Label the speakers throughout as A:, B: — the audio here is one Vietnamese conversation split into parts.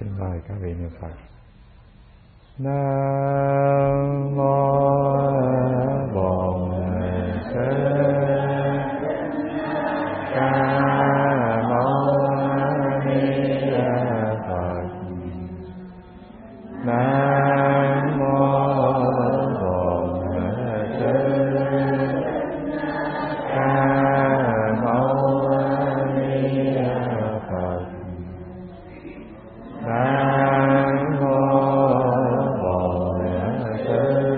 A: Xin mời các vị niệm Phật. Nam mô Bổn Sư Ca Mâu Ni Phật. Nam mô Bổn Sư Ca Mâu Ni Phật. Nam mô Bổn Sư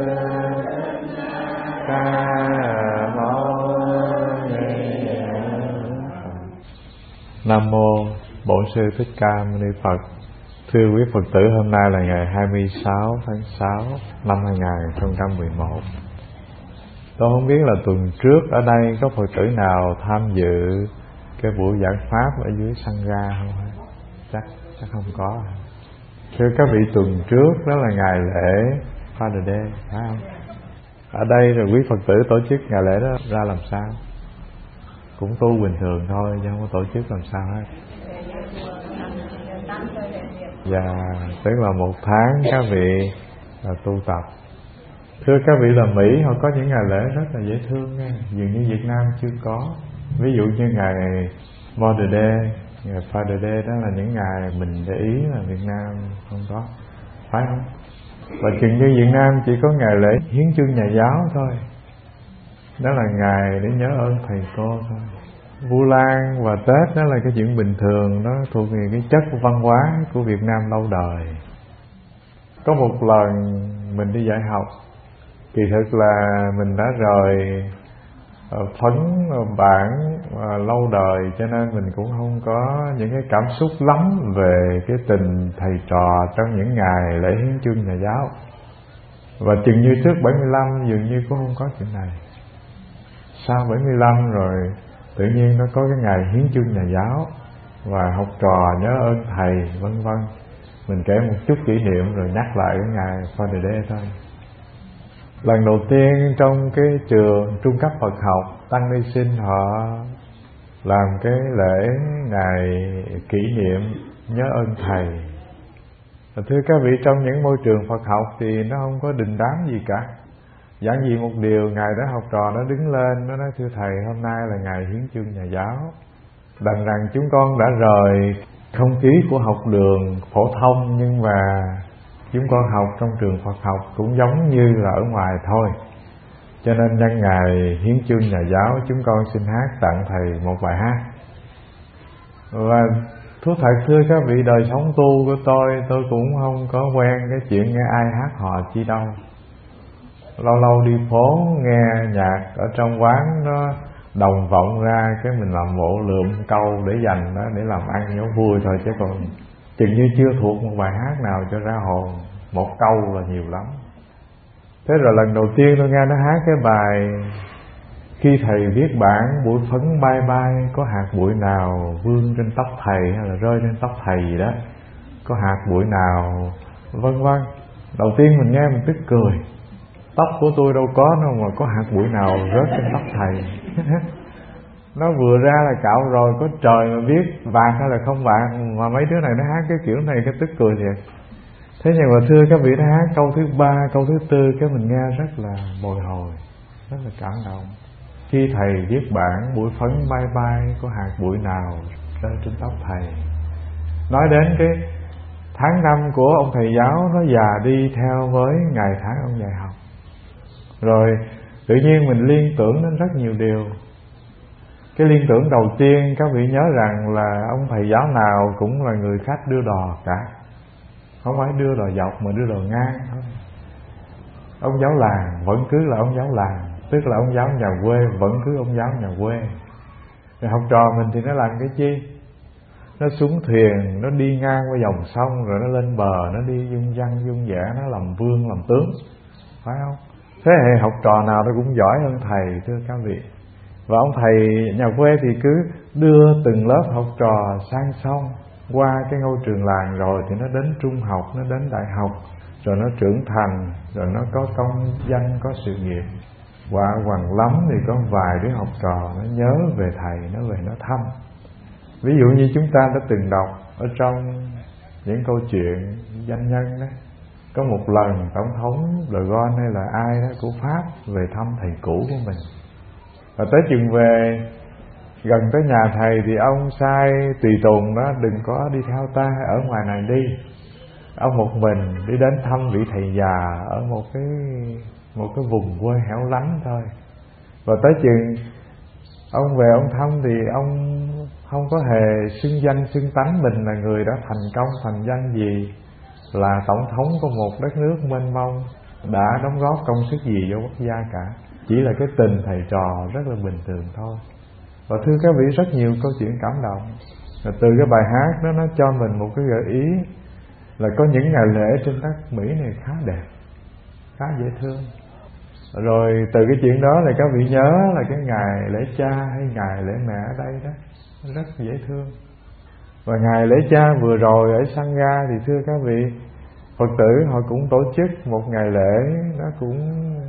A: Ca Mâu Ni Phật. Nam mô Bổn Sư Thích Ca Mâu Ni Phật. Thưa quý Phật tử, hôm nay là ngày 26 tháng 6 năm 2011. Tôi không biết là tuần trước ở đây có Phật tử nào tham dự cái buổi giảng pháp ở dưới Sangha không? Chắc không có. Thưa các vị, tuần trước đó là ngày lễ Father Day, phải không? Ở đây rồi quý Phật tử tổ chức ngày lễ đó ra làm sao? Cũng tu bình thường thôi, chứ không có tổ chức làm sao hết. Dạ, tức là một tháng các vị là tu tập. Thưa các vị, là Mỹ họ có những ngày lễ rất là dễ thương nha, dường như Việt Nam chưa có. Ví dụ như ngày Mother Day, ngày Father Day, đó là những ngày mình để ý là Việt Nam không có, phải không? Và chừng như Việt Nam chỉ có ngày lễ hiến chương nhà giáo thôi, đó là ngày để nhớ ơn thầy cô thôi. Vu Lan và Tết đó là cái chuyện bình thường, nó thuộc về cái chất văn hóa của Việt Nam lâu đời. Có một lần mình đi dạy học, kỳ thực là mình đã rời phấn bản lâu đời, cho nên mình cũng không có những cái cảm xúc lắm về cái tình thầy trò trong những ngày lễ hiến chương nhà giáo. Và chừng như trước 75 dường như cũng không có chuyện này. Sau 75 rồi tự nhiên nó có cái ngày hiến chương nhà giáo và học trò nhớ ơn thầy vân vân. Mình kể một chút kỷ niệm rồi nhắc lại cái ngày Father Day thôi. Lần đầu tiên trong cái trường trung cấp Phật học, Tăng Ni Sinh họ làm cái lễ ngày kỷ niệm nhớ ơn thầy. Và thưa các vị, trong những môi trường Phật học thì nó không có đình đám gì cả. Giản dị một điều, ngày đó học trò nó đứng lên, nó nói thưa thầy, hôm nay là ngày hiến chương nhà giáo. Đành rằng chúng con đã rời không khí của học đường phổ thông, nhưng mà chúng con học trong trường Phật học cũng giống như là ở ngoài thôi. Cho nên nhân ngày hiến chương nhà giáo, chúng con xin hát tặng thầy một bài hát. Và thú thật thưa các vị, đời sống tu của tôi cũng không có quen cái chuyện nghe ai hát hò chi đâu. Lâu lâu đi phố nghe nhạc ở trong quán nó đồng vọng ra, cái mình làm bộ lượm câu để dành đó, để làm ăn cho vui thôi, chứ còn chừng như chưa thuộc một bài hát nào cho ra hồn. Một câu là nhiều lắm. Thế rồi lần đầu tiên tôi nghe nó hát cái bài khi thầy viết bản bụi phấn bay bay, có hạt bụi nào vương trên tóc thầy hay là rơi trên tóc thầy gì đó, có hạt bụi nào vân vân. Đầu tiên mình nghe mình tức cười, tóc của tôi đâu có đâu mà có hạt bụi nào rớt trên tóc thầy. Nó vừa ra là cạo rồi, có trời mà biết vàng hay là không vàng, mà mấy đứa này nó hát cái kiểu này cái tức cười thiệt. Thế nhưng mà thưa các vị, nó hát câu thứ 3, câu thứ 4, cái mình nghe rất là bồi hồi, rất là cảm động. Khi thầy viết bản bụi phấn bay bay, có hạt bụi nào rơi trên tóc thầy. Nói đến cái tháng năm của ông thầy giáo nó già đi theo với ngày tháng ông dạy học. Rồi tự nhiên mình liên tưởng đến rất nhiều điều. Cái liên tưởng đầu tiên, các vị nhớ rằng là ông thầy giáo nào cũng là người khách đưa đò cả. Không phải đưa đò dọc mà đưa đò ngang thôi. Ông giáo làng vẫn cứ là ông giáo làng, tức là ông giáo nhà quê vẫn cứ ông giáo nhà quê. Rồi học trò mình thì nó làm cái chi? Nó xuống thuyền, nó đi ngang qua dòng sông, rồi nó lên bờ, nó đi dung dăng dung dẻ, nó làm vương làm tướng, phải không? Thế hệ học trò nào nó cũng giỏi hơn thầy, thưa các vị. Và ông thầy nhà quê thì cứ đưa từng lớp học trò sang sông, qua cái ngôi trường làng rồi thì nó đến trung học, nó đến đại học, rồi nó trưởng thành, rồi nó có công danh, có sự nghiệp. Quả hoàng lắm thì có vài đứa học trò nó nhớ về thầy, nó về nó thăm. Ví dụ như chúng ta đã từng đọc ở trong những câu chuyện danh nhân đó. Có một lần tổng thống De Gaulle hay là ai đó của Pháp về thăm thầy cũ của mình, và tới chừng về gần tới nhà thầy thì ông sai tùy tùng đó đừng có đi theo ta, ở ngoài này đi. Ông một mình đi đến thăm vị thầy già ở một cái vùng quê hẻo lánh thôi. Và tới chừng ông về ông thăm thì ông không có hề xưng danh xưng tánh mình là người đã thành công thành danh gì, là tổng thống của một đất nước mênh mông, đã đóng góp công sức gì cho quốc gia cả. Chỉ là cái tình thầy trò rất là bình thường thôi. Và thưa các vị, rất nhiều câu chuyện cảm động. Và từ cái bài hát đó nó cho mình một cái gợi ý là có những ngày lễ trên đất Mỹ này khá đẹp, khá dễ thương. Rồi từ cái chuyện đó là các vị nhớ là cái ngày lễ cha hay ngày lễ mẹ ở đây đó, rất dễ thương. Và ngày lễ cha vừa rồi ở Sangha thì thưa các vị, Phật tử họ cũng tổ chức một ngày lễ, nó cũng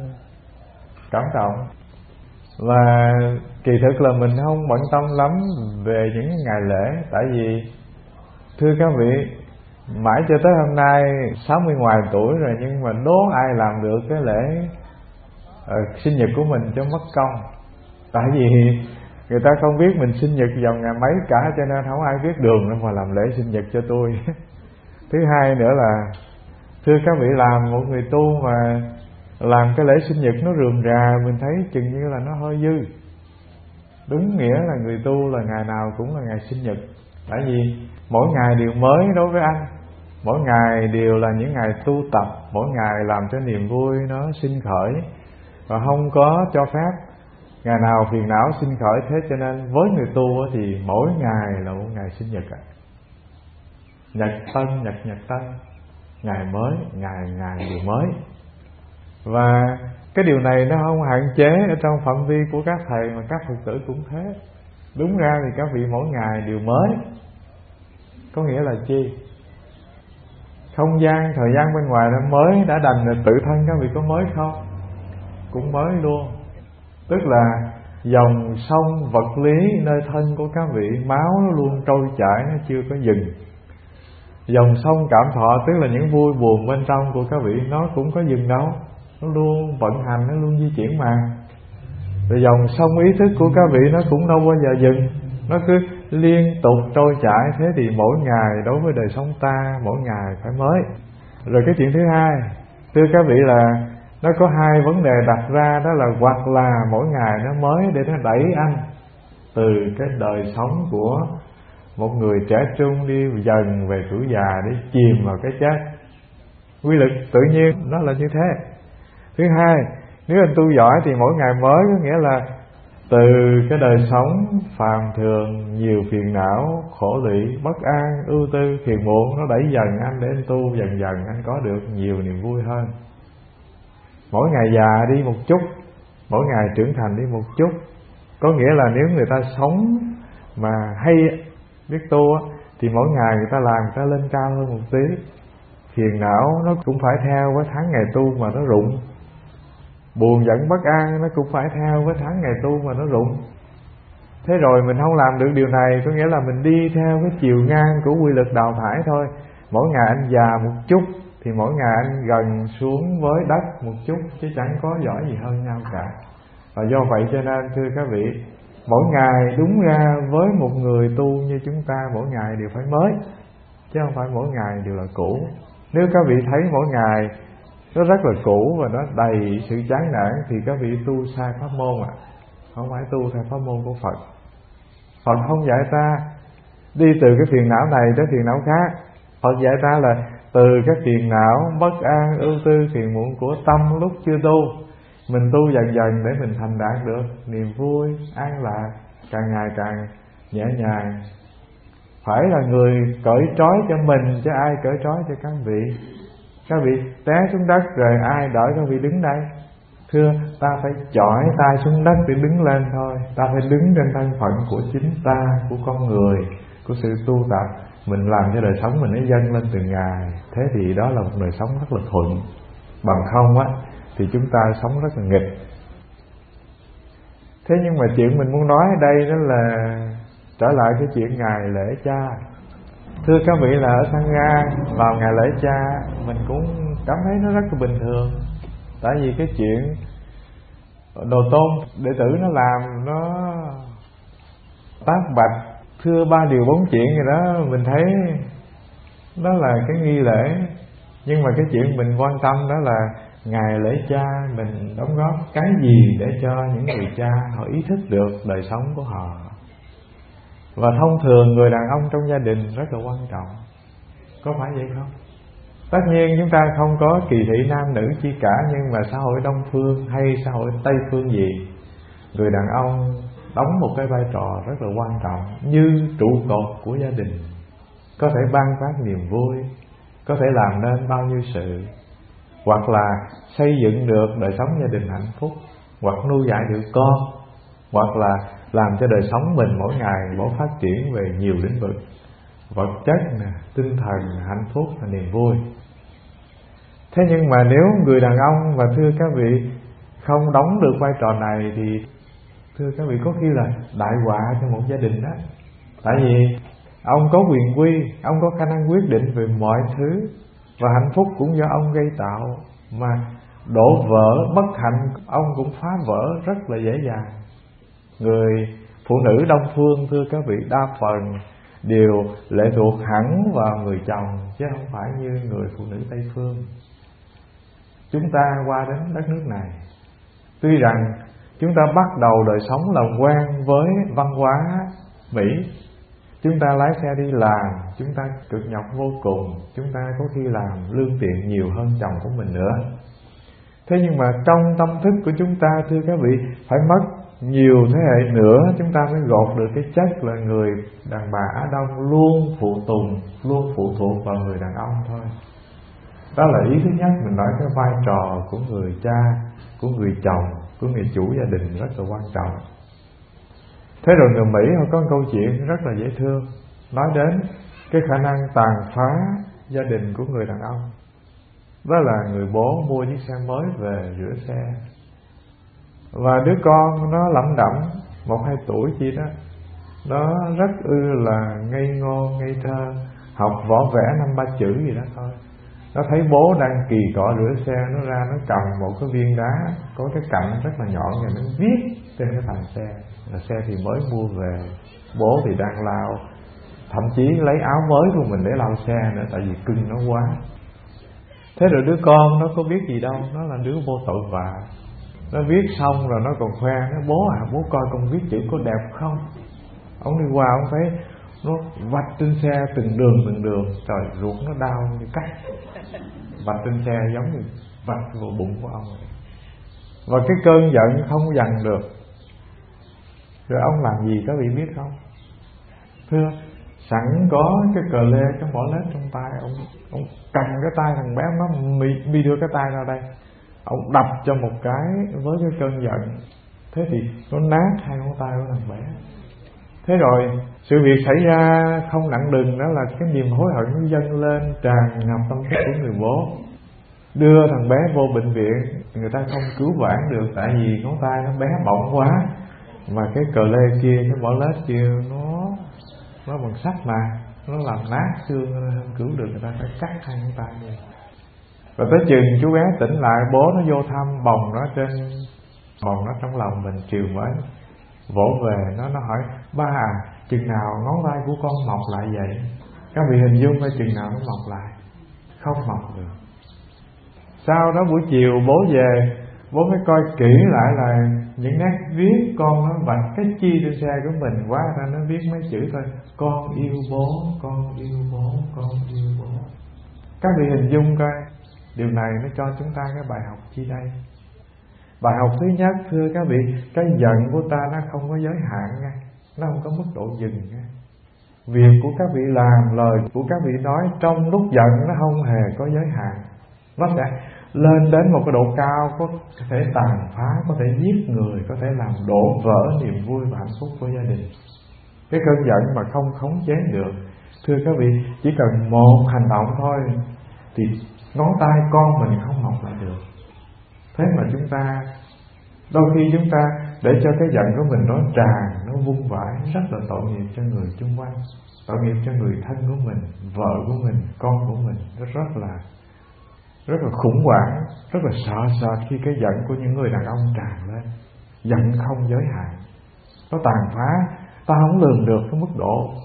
A: cảm động. Và kỳ thực là mình không bận tâm lắm về những ngày lễ, tại vì thưa các vị, mãi cho tới hôm nay 60 ngoài tuổi rồi, nhưng mà đố ai làm được cái lễ sinh nhật của mình cho mất công. Tại vì người ta không biết mình sinh nhật vào ngày mấy cả, cho nên không ai biết đường đâu mà làm lễ sinh nhật cho tôi. Thứ hai nữa là thưa các vị, làm một người tu mà làm cái lễ sinh nhật nó rườm rà, mình thấy chừng như là nó hơi dư. Đúng nghĩa là người tu là ngày nào cũng là ngày sinh nhật. Tại vì mỗi ngày đều mới đối với anh, mỗi ngày đều là những ngày tu tập, mỗi ngày làm cho niềm vui nó sinh khởi, và không có cho phép ngày nào phiền não sinh khởi. Thế cho nên với người tu thì mỗi ngày là một ngày sinh nhật. Nhật tân, ngày mới, ngày điều mới. Và cái điều này nó không hạn chế ở trong phạm vi của các thầy, mà các Phật tử cũng thế. Đúng ra thì các vị mỗi ngày đều mới. Có nghĩa là chi? Không gian, thời gian bên ngoài nó mới đã đành, là tự thân các vị có mới không? Cũng mới luôn. Tức là dòng sông vật lý nơi thân của các vị, máu nó luôn trôi chảy, nó chưa có dừng. Dòng sông cảm thọ, tức là những vui buồn bên trong của các vị, nó cũng có dừng đâu, nó luôn vận hành, nó luôn di chuyển mà. Rồi dòng sông ý thức của các vị nó cũng đâu bao giờ dừng, nó cứ liên tục trôi chảy. Thế thì mỗi ngày đối với đời sống ta, mỗi ngày phải mới. Rồi cái chuyện thứ hai, thưa các vị, là nó có hai vấn đề đặt ra, đó là hoặc là mỗi ngày nó mới để nó đẩy anh từ cái đời sống của một người trẻ trung đi dần về tuổi già để chìm vào cái chết. Quy luật tự nhiên nó là như thế. Thứ hai, nếu anh tu giỏi thì mỗi ngày mới có nghĩa là từ cái đời sống phàm thường, nhiều phiền não, khổ lụy, bất an, ưu tư, phiền muộn, nó đẩy dần anh để anh tu dần dần anh có được nhiều niềm vui hơn. Mỗi ngày già đi một chút, mỗi ngày trưởng thành đi một chút. Có nghĩa là nếu người ta sống mà hay biết tu thì mỗi ngày người ta làm người ta lên cao hơn một tí. Phiền não nó cũng phải theo với tháng ngày tu mà nó rụng. Buồn giận bất an nó cũng phải theo với tháng ngày tu mà nó rụng. Thế rồi mình không làm được điều này, có nghĩa là mình đi theo cái chiều ngang của quy luật đào thải thôi. Mỗi ngày anh già một chút thì mỗi ngày anh gần xuống với đất một chút, chứ chẳng có giỏi gì hơn nhau cả. Và do vậy cho nên thưa các vị, mỗi ngày đúng ra với một người tu như chúng ta, mỗi ngày đều phải mới, chứ không phải mỗi ngày đều là cũ. Nếu các vị thấy mỗi ngày nó rất là cũ và nó đầy sự chán nản thì các vị tu sai pháp môn ạ. Không phải tu theo pháp môn của Phật. Phật không dạy ta đi từ cái phiền não này tới phiền não khác. Phật dạy ta là từ cái phiền não, bất an, ưu tư, phiền muộn của tâm lúc chưa tu, mình tu dần dần để mình thành đạt được niềm vui, an lạc, càng ngày càng nhẹ nhàng. Phải là người cởi trói cho mình, chứ ai cởi trói cho các vị. Các vị té xuống đất rồi ai đỡ các vị đứng đây? Thưa, ta phải chỏi tay xuống đất để đứng lên thôi. Ta phải đứng trên thân phận của chính ta, của con người, của sự tu tập. Mình làm cho đời sống mình nó dâng lên từng ngày. Thế thì đó là một đời sống rất là thuận. Bằng không á thì chúng ta sống rất là nghịch. Thế nhưng mà chuyện mình muốn nói ở đây đó là trở lại cái chuyện ngày lễ cha. Thưa các vị, là ở Sangha vào ngày lễ cha mình cũng cảm thấy nó rất là bình thường. Tại vì cái chuyện đồ tôn đệ tử nó làm nó tác bạch thưa 3 điều 4 chuyện gì đó, mình thấy đó là cái nghi lễ. Nhưng mà cái chuyện mình quan tâm đó là ngày lễ cha mình đóng góp cái gì để cho những người cha họ ý thức được đời sống của họ. Và thông thường người đàn ông trong gia đình rất là quan trọng, có phải vậy không? Tất nhiên chúng ta không có kỳ thị nam nữ chi cả, nhưng mà xã hội Đông phương hay xã hội Tây phương gì, người đàn ông đóng một cái vai trò rất là quan trọng như trụ cột của gia đình, có thể ban phát niềm vui, có thể làm nên bao nhiêu sự, hoặc là xây dựng được đời sống gia đình hạnh phúc, hoặc nuôi dạy được con, hoặc là làm cho đời sống mình mỗi ngày mỗi phát triển về nhiều lĩnh vực, vật chất, tinh thần, hạnh phúc và niềm vui. Thế nhưng mà nếu người đàn ông, và thưa các vị, không đóng được vai trò này thì thưa các vị có khi là đại họa cho một gia đình đó. Tại vì ông có quyền quy, ông có khả năng quyết định về mọi thứ, và hạnh phúc cũng do ông gây tạo, mà đổ vỡ bất hạnh ông cũng phá vỡ rất là dễ dàng. Người phụ nữ Đông phương thưa các vị đa phần đều lệ thuộc hẳn vào người chồng, chứ không phải như người phụ nữ Tây phương. Chúng ta qua đến đất nước này, tuy rằng chúng ta bắt đầu đời sống làm quen với văn hóa Mỹ, chúng ta lái xe đi làm, chúng ta cực nhọc vô cùng, chúng ta có khi làm lương tiện nhiều hơn chồng của mình nữa. Thế nhưng mà trong tâm thức của chúng ta thưa các vị, phải mất nhiều thế hệ nữa chúng ta mới gột được cái chất là người đàn bà Á Đông luôn phụ tùng, luôn phụ thuộc vào người đàn ông thôi. Đó là ý thứ nhất, mình nói cái vai trò của người cha, của người chồng, của người chủ gia đình rất là quan trọng. Thế rồi người Mỹ họ có một câu chuyện rất là dễ thương, nói đến cái khả năng tàn phá gia đình của người đàn ông. Đó là người bố mua chiếc xe mới về rửa xe, và đứa con nó lẩm đẩm 1-2 tuổi chi đó, nó rất là ngây ngô ngây thơ, học võ vẽ 5-3 chữ gì đó thôi. Nó thấy bố đang kỳ cọ rửa xe, nó ra nó cầm một cái viên đá có cái cạnh rất là nhọn, và nó viết trên cái thành xe, là xe thì mới mua về, bố thì đang lau, thậm chí lấy áo mới của mình để lau xe nữa, tại vì cưng nó quá. Thế rồi đứa con nó có biết gì đâu, nó là đứa vô tội vạ. Nó viết xong rồi nó còn khoe, nó bố coi con viết chữ có đẹp không. Ông đi qua ông thấy nó vạch trên xe từng đường, trời, ruột nó đau như cắt. Vạch trên xe giống như vạch vào bụng của ông. Và cái cơn giận không dằn được. Rồi ông làm gì các vị biết không? Thưa, sẵn có cái cờ lê, cái mỏ lết trong tay, ông cầm cái tay thằng bé, nó mi đưa cái tay ra đây, ông đập cho một cái với cái cơn giận. Thế thì nó nát 2 ngón tay của thằng bé. Thế rồi sự việc xảy ra không nặng đừng, đó là cái niềm hối hận nó dâng lên tràn ngập tâm thức của người bố. Đưa thằng bé vô bệnh viện, người ta không cứu vãn được, tại vì ngón tay nó bé bỏng quá, mà cái cờ lê kia, cái mỏ lết kia nó bằng sắt mà, nó làm nát xương, không cứu được, người ta phải cắt 2 ngón tay vậy. Rồi tới chừng chú bé tỉnh lại, bố nó vô thăm, bồng nó trong lòng mình, chiều mới vỗ về, nó hỏi: ba à, chừng nào ngón tay của con mọc lại vậy? Các vị hình dung coi chừng nào nó mọc lại? Không mọc được. Sau đó buổi chiều bố về, bố mới coi kỹ lại là những nét viết con nó vạch cái chi trên xe của mình, quá ra nó viết mấy chữ thôi: con yêu bố, con yêu bố, con yêu bố. Các vị hình dung coi, điều này nó cho chúng ta cái bài học chi đây? Bài học thứ nhất thưa các vị, cái giận của ta nó không có giới hạn nha, nó không có mức độ dừng nha. Việc của các vị làm, lời của các vị nói trong lúc giận nó không hề có giới hạn. Nó sẽ lên đến một cái độ cao, có thể tàn phá, có thể giết người, có thể làm đổ vỡ niềm vui và hạnh phúc của gia đình. Cái cơn giận mà không khống chế được, thưa các vị, chỉ cần một hành động thôi thì ngón tay con mình không mọc lại được. Thế mà chúng ta đôi khi chúng ta để cho cái giận của mình nó tràn, nó vung vãi, rất là tội nghiệp cho người chung quanh, tội nghiệp cho người thân của mình, vợ của mình, con của mình. Nó rất là khủng hoảng, rất là sợ sệt khi cái giận của những người đàn ông tràn lên. Giận không giới hạn, nó tàn phá, ta không lường được cái mức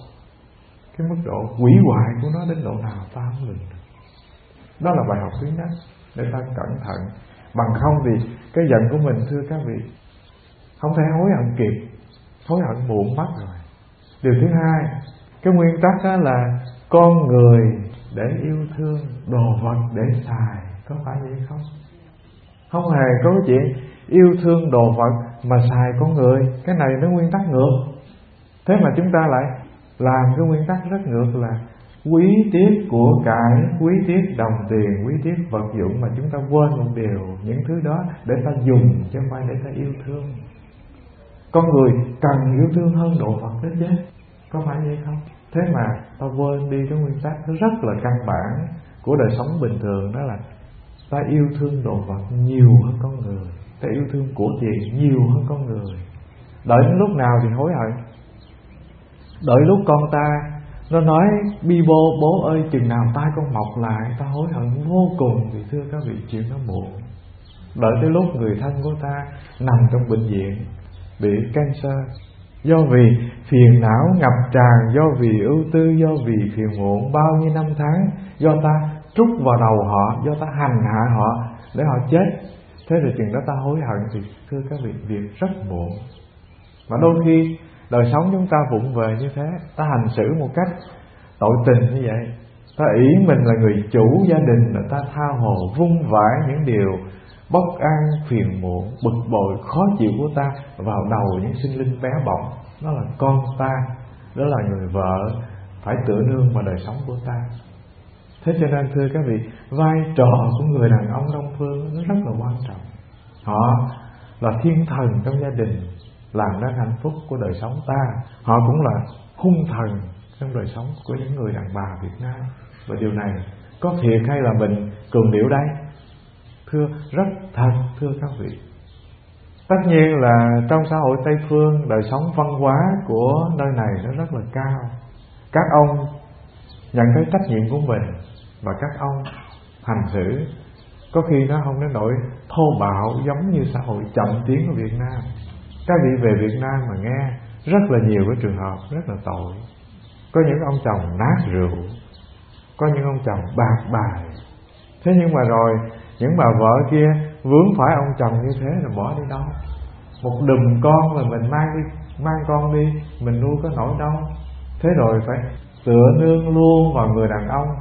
A: độ hủy hoại của nó đến độ nào ta không lường được. Đó là bài học thứ nhất để ta cẩn thận. Bằng không thì cái giận của mình, thưa các vị, không thể hối hận kịp, hối hận muộn mất rồi. Điều thứ hai, cái nguyên tắc đó là con người để yêu thương, đồ vật để xài, có phải vậy không? Không hề có cái chuyện yêu thương đồ vật mà xài con người. Cái này nó nguyên tắc ngược. Thế mà chúng ta lại làm cái nguyên tắc rất ngược là quý tiếc của cải, quý tiếc đồng tiền, quý tiếc vật dụng, mà chúng ta quên một điều, những thứ đó để ta dùng chứ không phải để ta yêu thương. Con người cần yêu thương hơn đồ vật đó chứ, có phải vậy không? Thế mà ta quên đi cái nguyên tắc nó rất là căn bản của đời sống bình thường, đó là ta yêu thương đồ vật nhiều hơn con người, ta yêu thương của tiền nhiều hơn con người. Đợi đến lúc nào thì hối hận? Đợi lúc con ta nó nói bi bô, bố ơi chừng nào tai con mọc lại, ta hối hận vô cùng. Thì thưa các vị, chuyện nó muộn. Đợi tới lúc người thân của ta nằm trong bệnh viện bị cancer, do vì phiền não ngập tràn, do vì ưu tư, do vì phiền muộn bao nhiêu năm tháng, do ta trút vào đầu họ, do ta hành hạ họ để họ chết. Thế rồi chừng đó ta hối hận thì thưa các vị, việc rất muộn. Mà đôi khi đời sống chúng ta vụng về như thế, ta hành xử một cách tội tình như vậy, ta ỷ mình là người chủ gia đình, là ta tha hồ vung vãi những điều bất an, phiền muộn, bực bội, khó chịu của ta vào đầu những sinh linh bé bỏng. Đó là con ta, đó là người vợ phải tựa nương vào đời sống của ta. Thế cho nên thưa các vị, vai trò của người đàn ông Đông Phương nó rất là quan trọng. Họ là thiên thần trong gia đình, làm nên hạnh phúc của đời sống ta. Họ cũng là hung thần trong đời sống của những người đàn bà Việt Nam. Và điều này có thiệt hay là mình cường điệu đây? Thưa, rất thật thưa các vị. Tất nhiên là trong xã hội Tây Phương, đời sống văn hóa của nơi này nó rất là cao. Các ông nhận cái trách nhiệm của mình và các ông hành xử có khi nó không đến nỗi thô bạo giống như xã hội chậm tiến của Việt Nam. Các vị về Việt Nam mà nghe rất là nhiều cái trường hợp rất là tội. Có những ông chồng nát rượu, có những ông chồng bạc bài. Thế nhưng mà rồi những bà vợ kia vướng phải ông chồng như thế là bỏ đi đâu? Một đùm con là mình mang con đi, mình nuôi có nổi đâu. Thế rồi phải tựa nương luôn vào người đàn ông.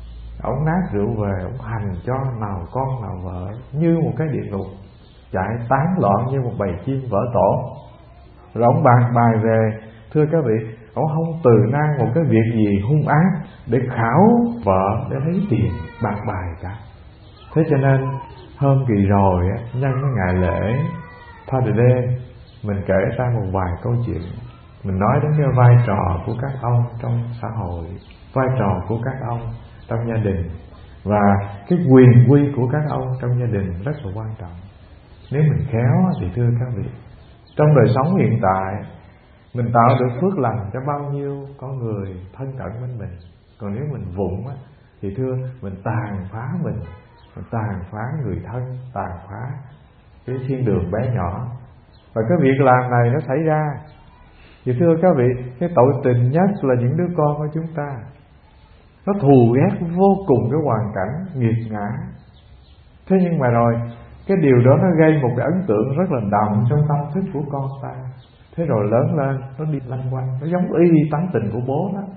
A: Ông nát rượu về, ông hành cho nào con nào vợ như một cái địa ngục, chạy tán loạn như một bầy chim vỡ tổ. Rồi ông bạc bài về, thưa các vị, ông không từ nan một cái việc gì hung ác để khảo vợ để lấy tiền bạc bài cả. Thế cho nên hôm kỳ rồi nhân cái ngày lễ Father Day, mình kể ra một vài câu chuyện. Mình nói đến cái vai trò của các ông trong xã hội, vai trò của các ông trong gia đình, và cái quyền quy của các ông trong gia đình rất là quan trọng. Nếu mình khéo thì thưa các vị, trong đời sống hiện tại mình tạo được phước lành cho bao nhiêu con người thân cận với mình. Còn nếu mình vụng thì thưa, mình tàn phá mình tàn phá người thân, tàn phá cái thiên đường bé nhỏ. Và cái việc làm này nó xảy ra, thì thưa các vị, cái tội tình nhất là những đứa con của chúng ta. Nó thù ghét vô cùng cái hoàn cảnh nghiệt ngã. Thế nhưng mà rồi cái điều đó nó gây một cái ấn tượng rất là đậm trong tâm thức của con ta. Thế rồi lớn lên nó đi lanh quanh, nó giống y tánh tình của bố đó.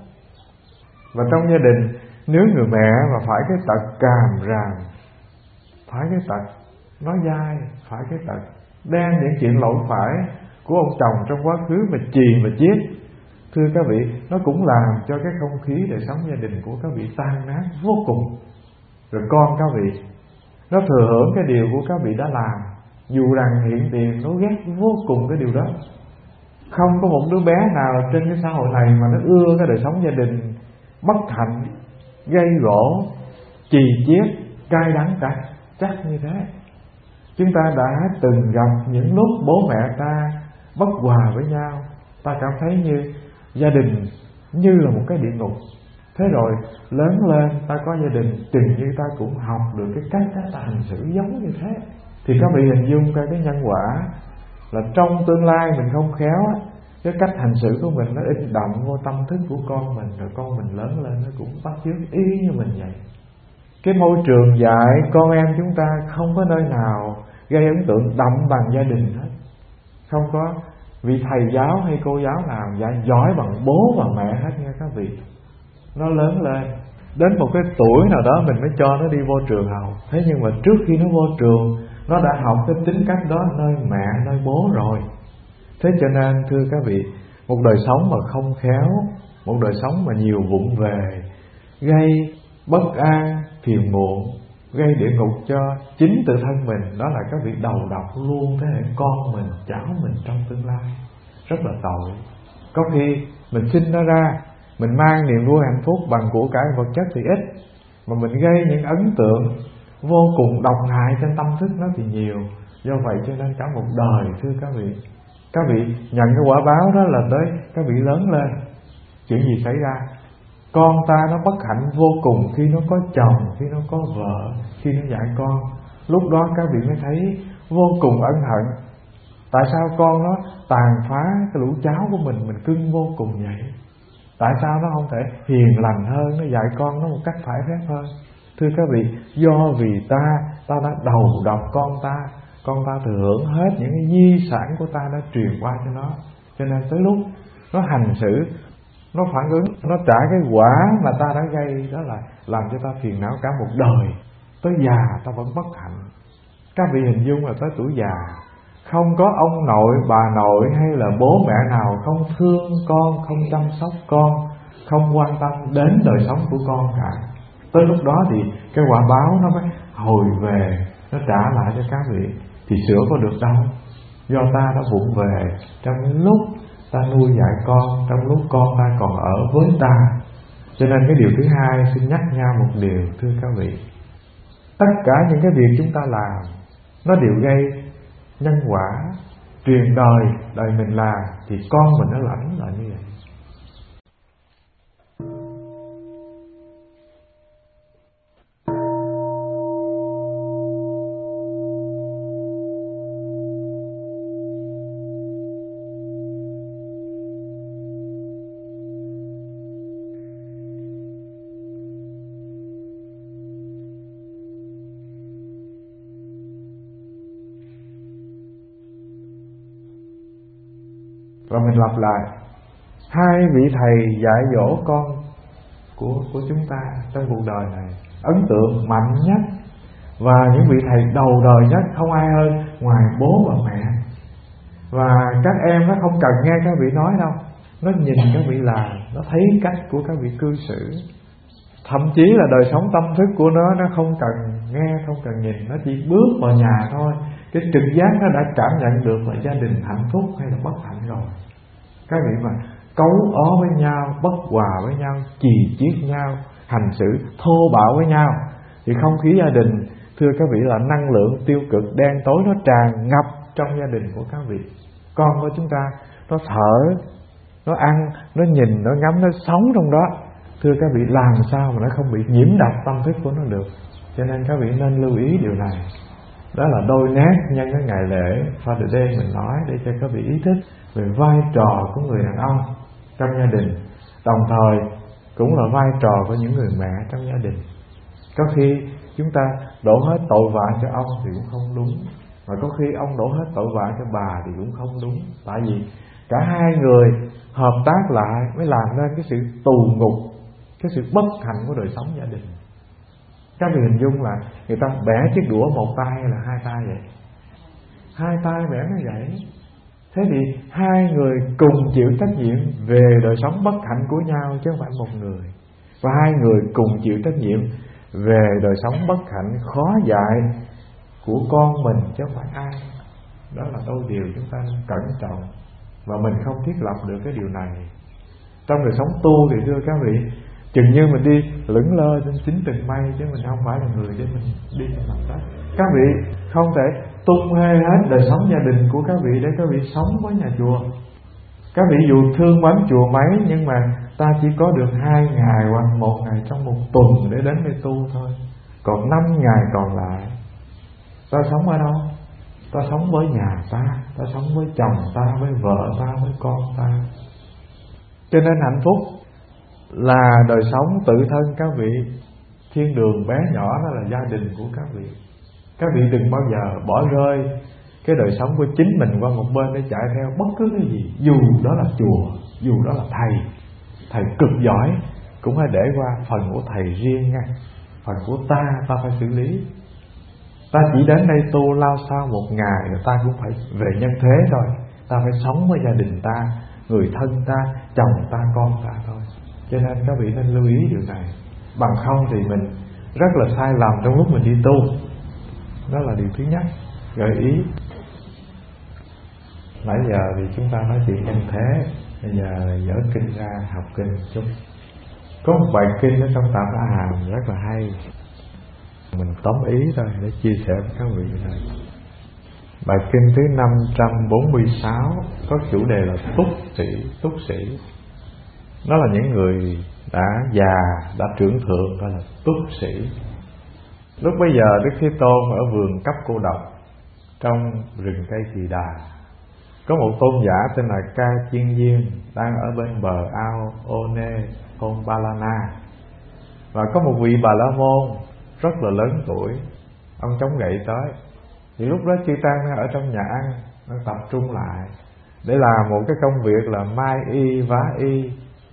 A: Và trong gia đình, nếu người mẹ mà phải cái tật càm ràm, phải cái tật nói dai, phải cái tật đem những chuyện lỗi phải của ông chồng trong quá khứ mà chì mà chiết, thưa các vị, nó cũng làm cho cái không khí đời sống gia đình của các vị tan nát vô cùng. Rồi con các vị, nó thừa hưởng cái điều của các vị đã làm, dù rằng hiện tiền nó ghét vô cùng cái điều đó. Không có một đứa bé nào trên cái xã hội này mà nó ưa cái đời sống gia đình bất hạnh, gây gổ, chì chiết, cay đắng cả, chắc như thế. Chúng ta đã từng gặp những lúc bố mẹ ta bất hòa với nhau, ta cảm thấy như gia đình như là một cái địa ngục. Thế rồi lớn lên ta có gia đình, chừng như ta cũng học được cái cách ta hành xử giống như thế. Thì các vị hình dung cái nhân quả là trong tương lai mình không khéo á, cái cách hành xử của mình nó in đậm vô tâm thức của con mình, rồi con mình lớn lên nó cũng bắt chước y như mình vậy. Cái môi trường dạy con em chúng ta không có nơi nào gây ấn tượng đậm bằng gia đình hết. Không có vị thầy giáo hay cô giáo nào dạy giỏi bằng bố và mẹ hết nha các vị. Nó lớn lên đến một cái tuổi nào đó mình mới cho nó đi vô trường học. Thế nhưng mà trước khi nó vô trường, nó đã học cái tính cách đó nơi mẹ, nơi bố rồi. Thế cho nên thưa các vị, một đời sống mà không khéo, một đời sống mà nhiều vụng về, gây bất an, phiền muộn, gây địa ngục cho chính tự thân mình, đó là các vị đầu độc luôn thế hệ con mình, cháu mình trong tương lai. Rất là tội. Có khi mình sinh nó ra, mình mang niềm vui hạnh phúc bằng của cải vật chất thì ít, mà mình gây những ấn tượng vô cùng độc hại trên tâm thức nó thì nhiều. Do vậy cho nên cả một đời thưa các vị nhận cái quả báo đó là tới các vị lớn lên. Chuyện gì xảy ra? Con ta nó bất hạnh vô cùng khi nó có chồng, khi nó có vợ, khi nó dạy con. Lúc đó các vị mới thấy vô cùng ân hận. Tại sao con nó tàn phá cái lũ cháu của mình cưng vô cùng vậy? Tại sao nó không thể hiền lành hơn, nó dạy con nó một cách phải phép hơn? Thưa các vị, do vì ta đã đầu độc con ta thừa hưởng hết những cái di sản của ta đã truyền qua cho nó. Cho nên tới lúc nó hành xử, nó phản ứng, nó trả cái quả mà ta đã gây, đó là làm cho ta phiền não cả một đời. Tới già ta vẫn bất hạnh. Các vị hình dung là tới tuổi già, không có ông nội, bà nội hay là bố mẹ nào không thương con, không chăm sóc con, không quan tâm đến đời sống của con cả. Tới lúc đó thì cái quả báo nó mới hồi về, nó trả lại cho các vị. Thì sửa có được đâu. Do ta đã vụng về trong những lúc ta nuôi dạy con, trong lúc con ta còn ở với ta. Cho nên cái điều thứ hai xin nhắc nhau một điều thưa các vị. Tất cả những cái việc chúng ta làm nó đều gây nhân quả. Truyền đời mình làm thì con mình nó lãnh là như vậy. Và mình lặp lại, hai vị thầy dạy dỗ con của chúng ta trong cuộc đời này, ấn tượng mạnh nhất và những vị thầy đầu đời nhất không ai hơn ngoài bố và mẹ. Và các em nó không cần nghe các vị nói đâu, nó nhìn các vị làm, nó thấy cách của các vị cư xử. Thậm chí là đời sống tâm thức của nó không cần nghe, không cần nhìn, nó chỉ bước vào nhà thôi, cái trực giác nó đã cảm nhận được là gia đình hạnh phúc hay là bất hạnh rồi. Các vị mà cấu ó với nhau, bất hòa với nhau, chì chiết nhau, hành xử thô bạo với nhau, thì không khí gia đình thưa các vị là năng lượng tiêu cực đen tối nó tràn ngập trong gia đình của các vị. Con của chúng ta nó thở, nó ăn, nó nhìn, nó ngắm, nó sống trong đó. Thưa các vị, làm sao mà nó không bị nhiễm độc tâm thức của nó được. Cho nên các vị nên lưu ý điều này. Đó là đôi nét nhân cái ngày lễ Father Day mình nói để cho các vị ý thức về vai trò của người đàn ông trong gia đình, đồng thời cũng là vai trò của những người mẹ trong gia đình. Có khi chúng ta đổ hết tội vạ cho ông thì cũng không đúng, mà có khi ông đổ hết tội vạ cho bà thì cũng không đúng. Tại vì cả hai người hợp tác lại mới làm nên cái sự tù ngục, cái sự bất hạnh của đời sống gia đình. Các vị hình dung là người ta bẻ chiếc đũa một tay hay là hai tay vậy? Hai tay bẻ nó vậy. Thế thì hai người cùng chịu trách nhiệm về đời sống bất hạnh của nhau chứ không phải một người. Và hai người cùng chịu trách nhiệm về đời sống bất hạnh khó dạy của con mình chứ không phải ai. Đó là đôi điều chúng ta cẩn trọng, và mình không thiết lập được cái điều này. Trong đời sống tu thì thưa các vị, Chừng như mình đi lững lơ trên chín tầng mây, chứ mình không phải là người để mình đi trên mặt đất. Các vị không thể tung hê hết đời sống gia đình của các vị để các vị sống với nhà chùa. Các vị dù thương mến chùa mấy, nhưng mà ta chỉ có được 2 ngày hoặc 1 ngày trong một tuần để đến đây tu thôi. Còn 5 ngày còn lại ta sống ở đâu? Ta sống với nhà ta sống với chồng ta, với vợ ta, với con ta. Cho nên hạnh phúc là đời sống tự thân các vị. Thiên đường bé nhỏ đó là gia đình của các vị. Các vị đừng bao giờ bỏ rơi cái đời sống của chính mình qua một bên để chạy theo bất cứ cái gì. Dù đó là chùa, dù đó là thầy cực giỏi, cũng hãy để qua phần của thầy riêng nha. Phần của ta phải xử lý. Ta chỉ đến đây tu lao sao một ngày rồi ta cũng phải về nhân thế thôi. Ta phải sống với gia đình ta, người thân ta, chồng ta, con ta thôi. Cho nên các vị nên lưu ý điều này. Bằng không thì mình rất là sai lầm trong lúc mình đi tu. Đó là điều thứ nhất, gợi ý. Nãy giờ thì chúng ta nói chuyện nhân thế, bây giờ dở kinh ra học kinh một chút. Có một bài kinh ở trong Tạp A Hàm rất là hay, mình tóm ý thôi để chia sẻ với các vị này. Bài kinh thứ 546 có chủ đề là túc sĩ. Nó là những người đã già, đã trưởng thượng, gọi là túc sĩ. Lúc bây giờ Đức Thế Tôn ở vườn Cấp Cô Độc trong rừng cây Kỳ Đà, có một tôn giả tên là Ca Chiên Diên đang ở bên bờ ao Ô Nê, thôn Ba La Na. Và có một vị Bà La Môn rất là lớn tuổi, ông chống gậy tới. Thì lúc đó Chư Tăng đang ở trong nhà ăn, đang tập trung lại để làm một cái công việc là mai y, vá y,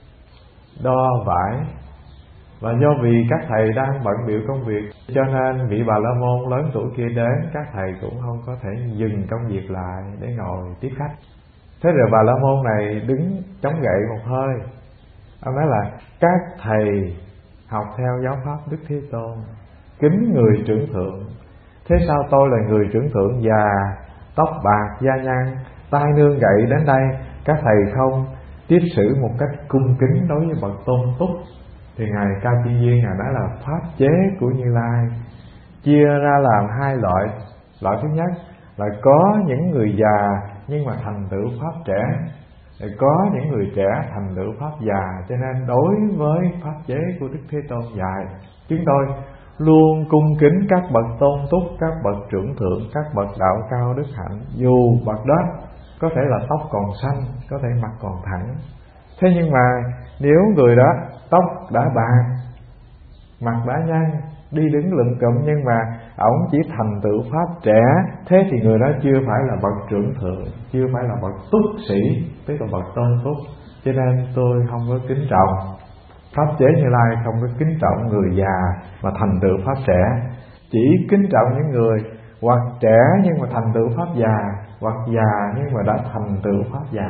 A: đo vải. Và do vì các thầy đang bận bịu công việc, cho nên vị Bà La Môn lớn tuổi kia đến, các thầy cũng không có thể dừng công việc lại để ngồi tiếp khách. Thế rồi Bà La Môn này đứng chống gậy một hơi. Ông nói là các thầy học theo giáo pháp Đức Thế Tôn, kính người trưởng thượng. Thế sao tôi là người trưởng thượng già, tóc bạc, da nhăn, tay nương gậy đến đây, các thầy không tiếp xử một cách cung kính đối với bậc tôn túc? Thì Ngài Ca Chiên Diên Ngài nói là pháp chế của Như Lai chia ra làm 2 loại. Loại thứ nhất là có những người già nhưng mà thành tựu pháp trẻ, rồi có những người trẻ thành tựu pháp già. Cho nên đối với pháp chế của Đức Thế Tôn dạy, chúng tôi luôn cung kính các bậc tôn túc, các bậc trưởng thượng, các bậc đạo cao đức hạnh. Dù bậc đó có thể là tóc còn xanh, có thể mặt còn thẳng. Thế nhưng mà nếu người đó tóc đã bạc, mặt đã nhăn, đi đứng lụm cụm, nhưng mà ổng chỉ thành tựu pháp trẻ, thế thì người đó chưa phải là bậc trưởng thượng, chưa phải là bậc túc sĩ, tức là bậc tôn túc. Cho nên tôi không có kính trọng pháp chế Như Lai, không có kính trọng người già mà thành tựu pháp trẻ, chỉ kính trọng những người hoặc trẻ nhưng mà thành tựu pháp già, hoặc già nhưng mà đã thành tựu pháp già.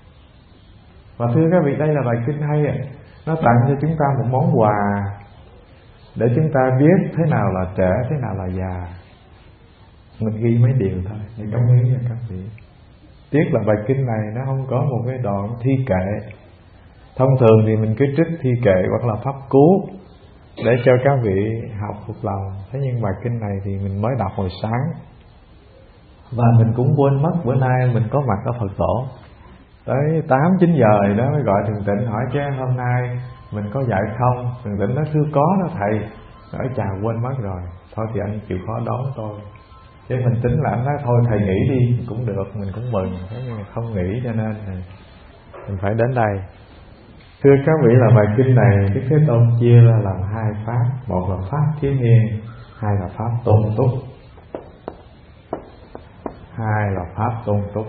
A: Và thưa các vị, đây là bài kinh hay ạ. Nó tặng cho chúng ta một món quà để chúng ta biết thế nào là trẻ, thế nào là già. Mình ghi mấy điều thôi để cảm ơn cho các vị. Tiếc là bài kinh này nó không có một cái đoạn thi kệ. Thông thường thì mình cứ trích thi kệ hoặc là pháp cú để cho các vị học thuộc lòng. Thế nhưng bài kinh này thì mình mới đọc hồi sáng, và mình cũng quên mất bữa nay mình có mặt ở Phật tổ. Tới 8-9 giờ đó mới gọi Thường Tịnh hỏi chứ hôm nay mình có dạy không? Thường Tịnh nói thưa có đó thầy. Nói chà quên mất rồi, thôi thì anh chịu khó đón tôi. Chứ mình tính là anh nói thôi thầy nghỉ đi cũng được, mình cũng mừng. Thế nhưng mà không nghỉ cho nên mình phải đến đây. Thưa các vị, là bài kinh này Đức Thế Tôn chia ra làm 2 pháp. Một là pháp thiếu niên, 2 là pháp tôn túc. 2 là pháp tôn túc.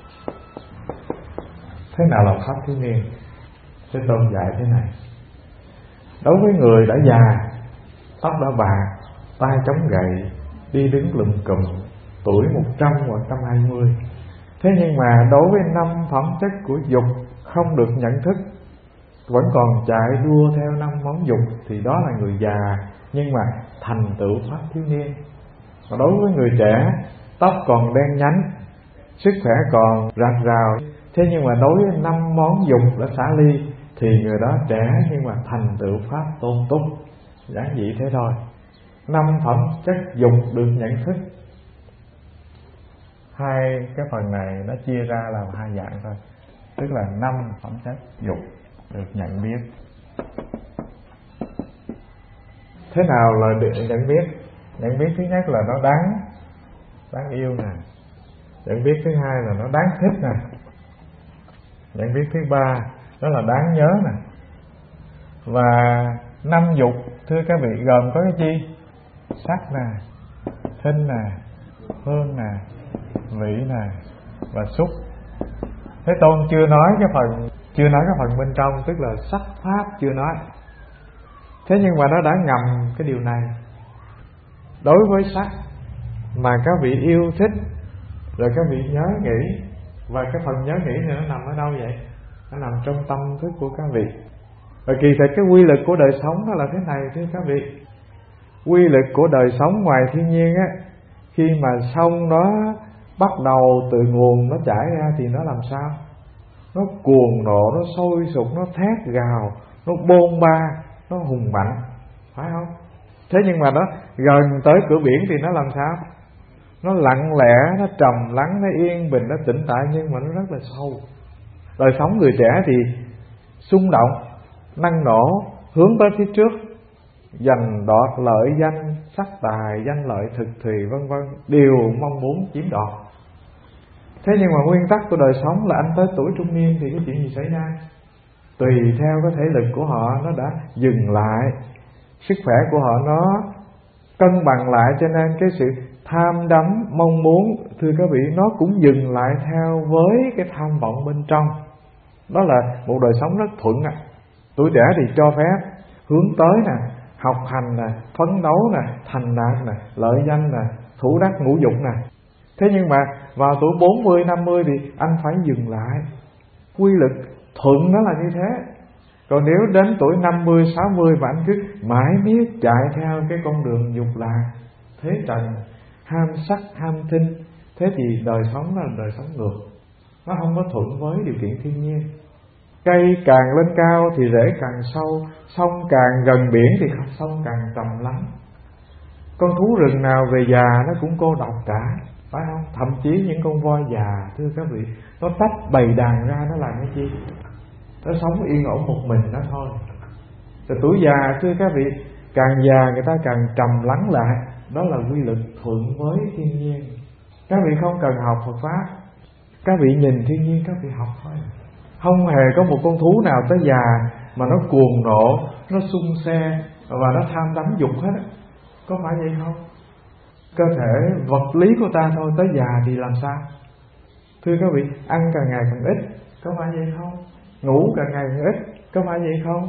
A: Thế nào là pháp thiếu niên? Thế Tôn dạy thế này: đối với người đã già, tóc đã bạc, tay chống gậy, đi đứng lụm cụm, tuổi 100 hoặc 120, thế nhưng mà đối với 5 phẩm chất của dục không được nhận thức, vẫn còn chạy đua theo 5 món dục, thì đó là người già nhưng mà thành tựu pháp thiếu niên. Và đối với người trẻ, tóc còn đen nhánh, sức khỏe còn rạc rào, thế nhưng mà đối với 5 món dục đã xả ly, thì người đó trẻ nhưng mà thành tựu pháp tôn túc, giản dị thế thôi. 5 phẩm chất dục được nhận thức. Hai cái phần này nó chia ra làm 2 dạng thôi, tức là 5 phẩm chất dục được nhận biết. Thế nào là được nhận biết? Nhận biết thứ nhất là nó đáng yêu nè. Nhận biết thứ hai là nó đáng thích nè. Nhận biết thứ ba đó là đáng nhớ nè. Và 5 dục thưa các vị gồm có cái gì? Sắc nè, thinh nè, hương nè, vị nè và xúc. Thế Tôn chưa nói cái phần bên trong, tức là sắc pháp chưa nói. Thế nhưng mà nó đã ngầm cái điều này. Đối với sắc mà các vị yêu thích, rồi các vị nhớ nghĩ, và cái phần nhớ nghĩ này nó nằm ở đâu vậy? Nó nằm trong tâm thức của các vị. Và kỳ thực cái quy lực của đời sống nó là thế này thưa các vị. Quy lực của đời sống ngoài thiên nhiên á, khi mà sông nó bắt đầu từ nguồn nó chảy ra thì nó làm sao? Nó cuồng nộ, nó sôi sục, nó thét gào, nó bôn ba, nó hùng mạnh, phải không? Thế nhưng mà nó gần tới cửa biển thì nó làm sao? Nó lặng lẽ, nó trầm lắng, nó yên bình, nó tĩnh tại, nhưng mà nó rất là sâu. Đời sống người trẻ thì xung động, năng nổ, hướng tới phía trước, giành đoạt lợi danh, sắc tài, danh lợi, thực thùy vân vân, đều mong muốn chiếm đoạt. Thế nhưng mà nguyên tắc của đời sống là anh tới tuổi trung niên thì cái chuyện gì xảy ra? Tùy theo cái thể lực của họ nó đã dừng lại, sức khỏe của họ nó cân bằng lại, cho nên cái sự tham đắm mong muốn thưa các vị nó cũng dừng lại theo với cái tham vọng bên trong. Đó là một đời sống rất thuận ạ. Tuổi trẻ thì cho phép hướng tới nè, học hành nè, phấn đấu nè, thành đạt nè, lợi danh nè, thủ đắc ngũ dục nè. Thế nhưng mà vào tuổi 40, 50 thì anh phải dừng lại. Quy lực thuận nó là như thế. Còn nếu đến tuổi 50, 60 mà anh cứ mãi miết chạy theo cái con đường dục lạc, thế trần, ham sắc, ham thinh, thế thì đời sống là đời sống ngược. Nó không có thuận với điều kiện thiên nhiên. Cây càng lên cao thì rễ càng sâu, sông càng gần biển thì sông càng trầm lắng. Con thú rừng nào về già nó cũng cô độc cả, phải không? Thậm chí những con voi già thưa các vị, nó tách bầy đàn ra nó làm cái chi? Nó sống yên ổn một mình nó thôi. Rồi tuổi già thưa các vị, càng già người ta càng trầm lắng lại. Đó là quy luật thuận với thiên nhiên. Các vị không cần học Phật Pháp, các vị nhìn thiên nhiên các vị học thôi. Không hề có một con thú nào tới già mà nó cuồng nộ, nó xung xe và nó tham đắm dục hết. Có phải vậy không? Cơ thể vật lý của ta thôi, tới già thì làm sao? Thưa các vị, ăn càng ngày càng ít, có phải vậy không? Ngủ càng ngày càng ít, có phải vậy không?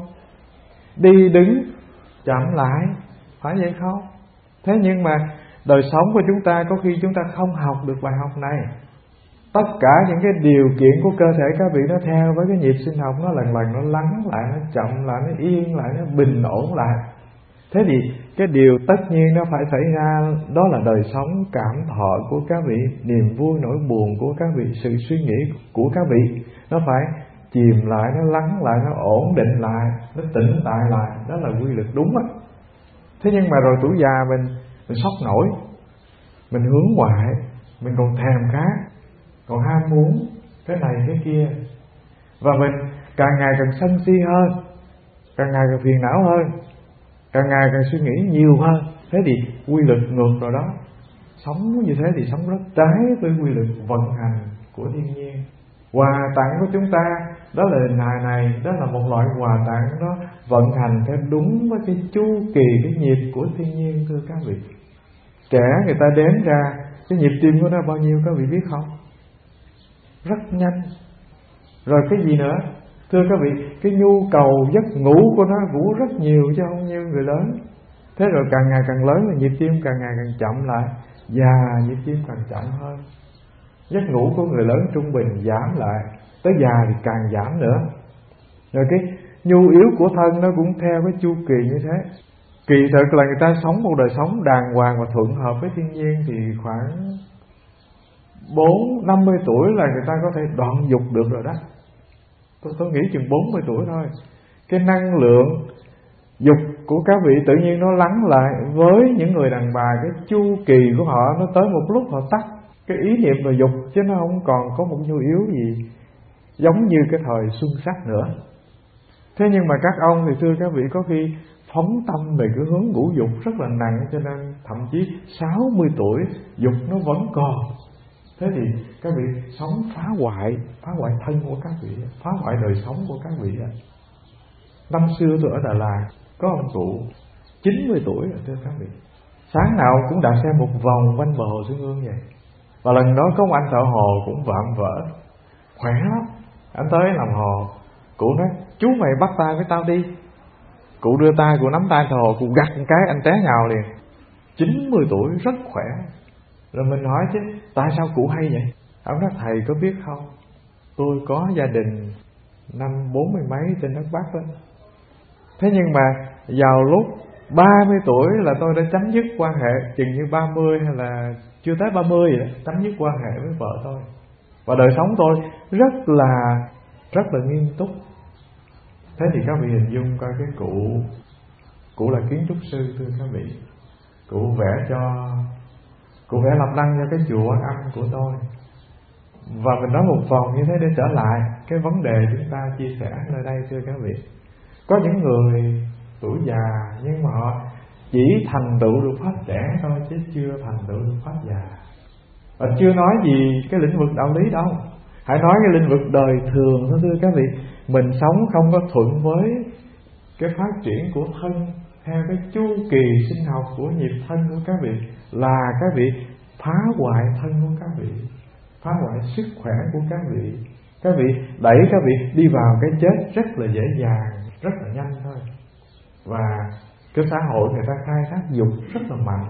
A: Đi đứng chậm lại, phải vậy không? Thế nhưng mà đời sống của chúng ta có khi chúng ta không học được bài học này. Tất cả những cái điều kiện của cơ thể các vị nó theo với cái nhịp sinh học, nó lần lần nó lắng lại, nó chậm lại, nó yên lại, nó bình ổn lại. Thế thì cái điều tất nhiên nó phải xảy ra, đó là đời sống cảm thọ của các vị, niềm vui nỗi buồn của các vị, sự suy nghĩ của các vị nó phải chìm lại, nó lắng lại, nó ổn định lại, nó tĩnh tại lại. Đó là quy luật đúng á. Thế nhưng mà rồi tuổi già mình sốc nổi, mình hướng ngoại, mình còn thèm khát, còn ham muốn cái này cái kia, và mình càng ngày càng sân si hơn, càng ngày càng phiền não hơn, càng ngày càng suy nghĩ nhiều hơn. Thế thì quy luật ngược rồi đó. Sống như thế thì sống rất trái với quy luật vận hành của thiên nhiên. Quà tặng của chúng ta đó là hình hài này, đó là một loại quà tặng, nó vận hành theo đúng với cái chu kỳ, cái nhịp của thiên nhiên thưa các vị. Trẻ người ta đếm ra cái nhịp tim của nó bao nhiêu các vị biết không? Rất nhanh. Rồi cái gì nữa? Thưa các vị, cái nhu cầu giấc ngủ của nó ngủ rất nhiều chứ không như người lớn. Thế rồi càng ngày càng lớn là nhịp tim càng ngày càng chậm lại, già nhịp tim càng chậm hơn. Giấc ngủ của người lớn trung bình giảm lại, tới già thì càng giảm nữa. Rồi cái nhu yếu của thân nó cũng theo cái chu kỳ như thế. Kỳ thực là người ta sống một đời sống đàng hoàng và thuận hợp với thiên nhiên thì khoảng 40-50 tuổi là người ta có thể đoạn dục được rồi đó. Tôi nghĩ chừng 40 tuổi thôi. Cái năng lượng dục của các vị tự nhiên nó lắng lại. Với những người đàn bà, cái chu kỳ của họ nó tới một lúc họ tắt cái ý niệm về dục, chứ nó không còn có một nhu yếu gì giống như cái thời xuân sắc nữa. Thế nhưng mà các ông thì thưa các vị, có khi phóng tâm về cái hướng ngũ dục rất là nặng, cho nên thậm chí 60 tuổi dục nó vẫn còn. Thế thì các vị sống phá hoại thân của các vị, phá hoại đời sống của các vị. Năm xưa tôi ở Đà Lạt có ông cụ 90 tuổi rồi thưa các vị, sáng nào cũng đạp xe một vòng quanh bờ hồ Xuân Hương vậy. Và lần đó có một anh thợ hồ cũng vạm vỡ, khỏe lắm. Anh tới làm hồ, cụ nói: chú mày bắt tay với tao đi. Cụ đưa tay, cụ nắm tay thợ hồ, cụ gặt một cái anh té nhào liền. 90 tuổi rất khỏe. Rồi mình hỏi chứ tại sao cụ hay vậy? Ông nói: thầy có biết không, tôi có gia đình năm 40 mấy trên đất Bắc đó. Thế nhưng mà vào lúc 30 tuổi là tôi đã chấm dứt quan hệ, chừng như 30 hay là chưa tới 30 vậy đó, chấm dứt quan hệ với vợ tôi. Và đời sống tôi rất là nghiêm túc. Thế thì các vị hình dung coi cái cụ là kiến trúc sư thưa các vị. Cụ vẽ lập đăng cho cái chùa Âm của tôi. Và mình nói một vòng như thế để trở lại cái vấn đề chúng ta chia sẻ nơi đây thưa các vị. Có những người tuổi già nhưng mà họ chỉ thành tựu được pháp trẻ thôi, chứ chưa thành tựu được pháp già. Và chưa nói gì cái lĩnh vực đạo lý đâu, hãy nói cái lĩnh vực đời thường thôi thưa các vị. Mình sống không có thuận với cái phát triển của thân theo cái chu kỳ sinh học của nhịp thân của các vị, là các vị phá hoại thân của các vị, phá hoại sức khỏe của các vị. Các vị đẩy các vị đi vào cái chết rất là dễ dàng, rất là nhanh thôi. Và cái xã hội người ta khai thác dục rất là mạnh.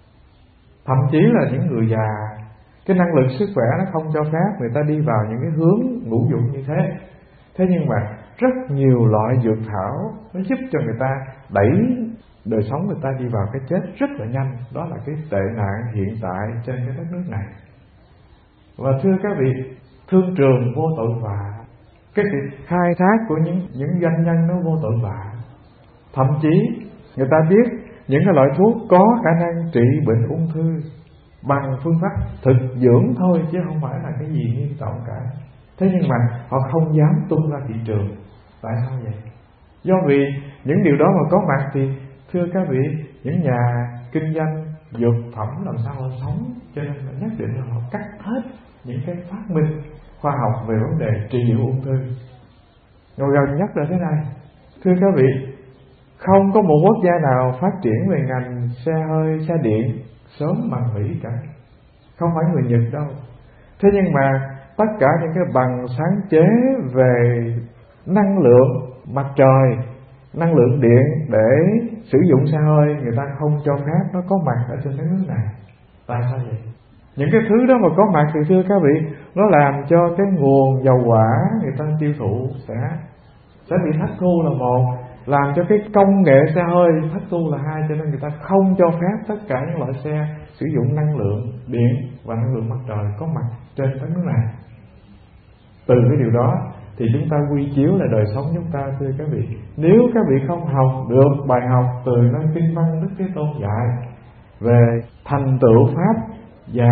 A: Thậm chí là những người già, cái năng lực sức khỏe nó không cho phép người ta đi vào những cái hướng ngũ dục như thế. Thế nhưng mà rất nhiều loại dược thảo nó giúp cho người ta đẩy đời sống người ta đi vào cái chết rất là nhanh. Đó là cái tệ nạn hiện tại trên cái đất nước này. Và thưa các vị, thương trường vô tội vạ, cái việc khai thác của những doanh nhân nó vô tội vạ. Thậm chí người ta biết những cái loại thuốc có khả năng trị bệnh ung thư bằng phương pháp thực dưỡng thôi, chứ không phải là cái gì nghiêm trọng cả. Thế nhưng mà họ không dám tung ra thị trường. Tại sao vậy? Do vì những điều đó mà có mặt thì thưa các vị, những nhà kinh doanh dược phẩm làm sao họ sống. Cho nên là nhất định là họ cắt hết những cái phát minh khoa học về vấn đề trị liệu ung thư. Rồi gần nhất là thế này, thưa các vị, không có một quốc gia nào phát triển về ngành xe hơi, xe điện sớm bằng Mỹ cả. Không phải người Nhật đâu. Thế nhưng mà tất cả những cái bằng sáng chế về năng lượng mặt trời, năng lượng điện để sử dụng xe hơi, người ta không cho phép nó có mặt ở trên đất nước này. Tại sao vậy? Những cái thứ đó mà có mặt thì thưa các vị, nó làm cho cái nguồn dầu hỏa người ta tiêu thụ sẽ bị thất thu là một, làm cho cái công nghệ xe hơi thất thu là hai. Cho nên người ta không cho phép tất cả những loại xe sử dụng năng lượng điện và năng lượng mặt trời có mặt trên đất nước này. Từ cái điều đó thì chúng ta quy chiếu là đời sống chúng ta thưa các vị. Nếu các vị không học được bài học từ nơi kinh văn Đức Thế Tôn dạy về thành tựu pháp già,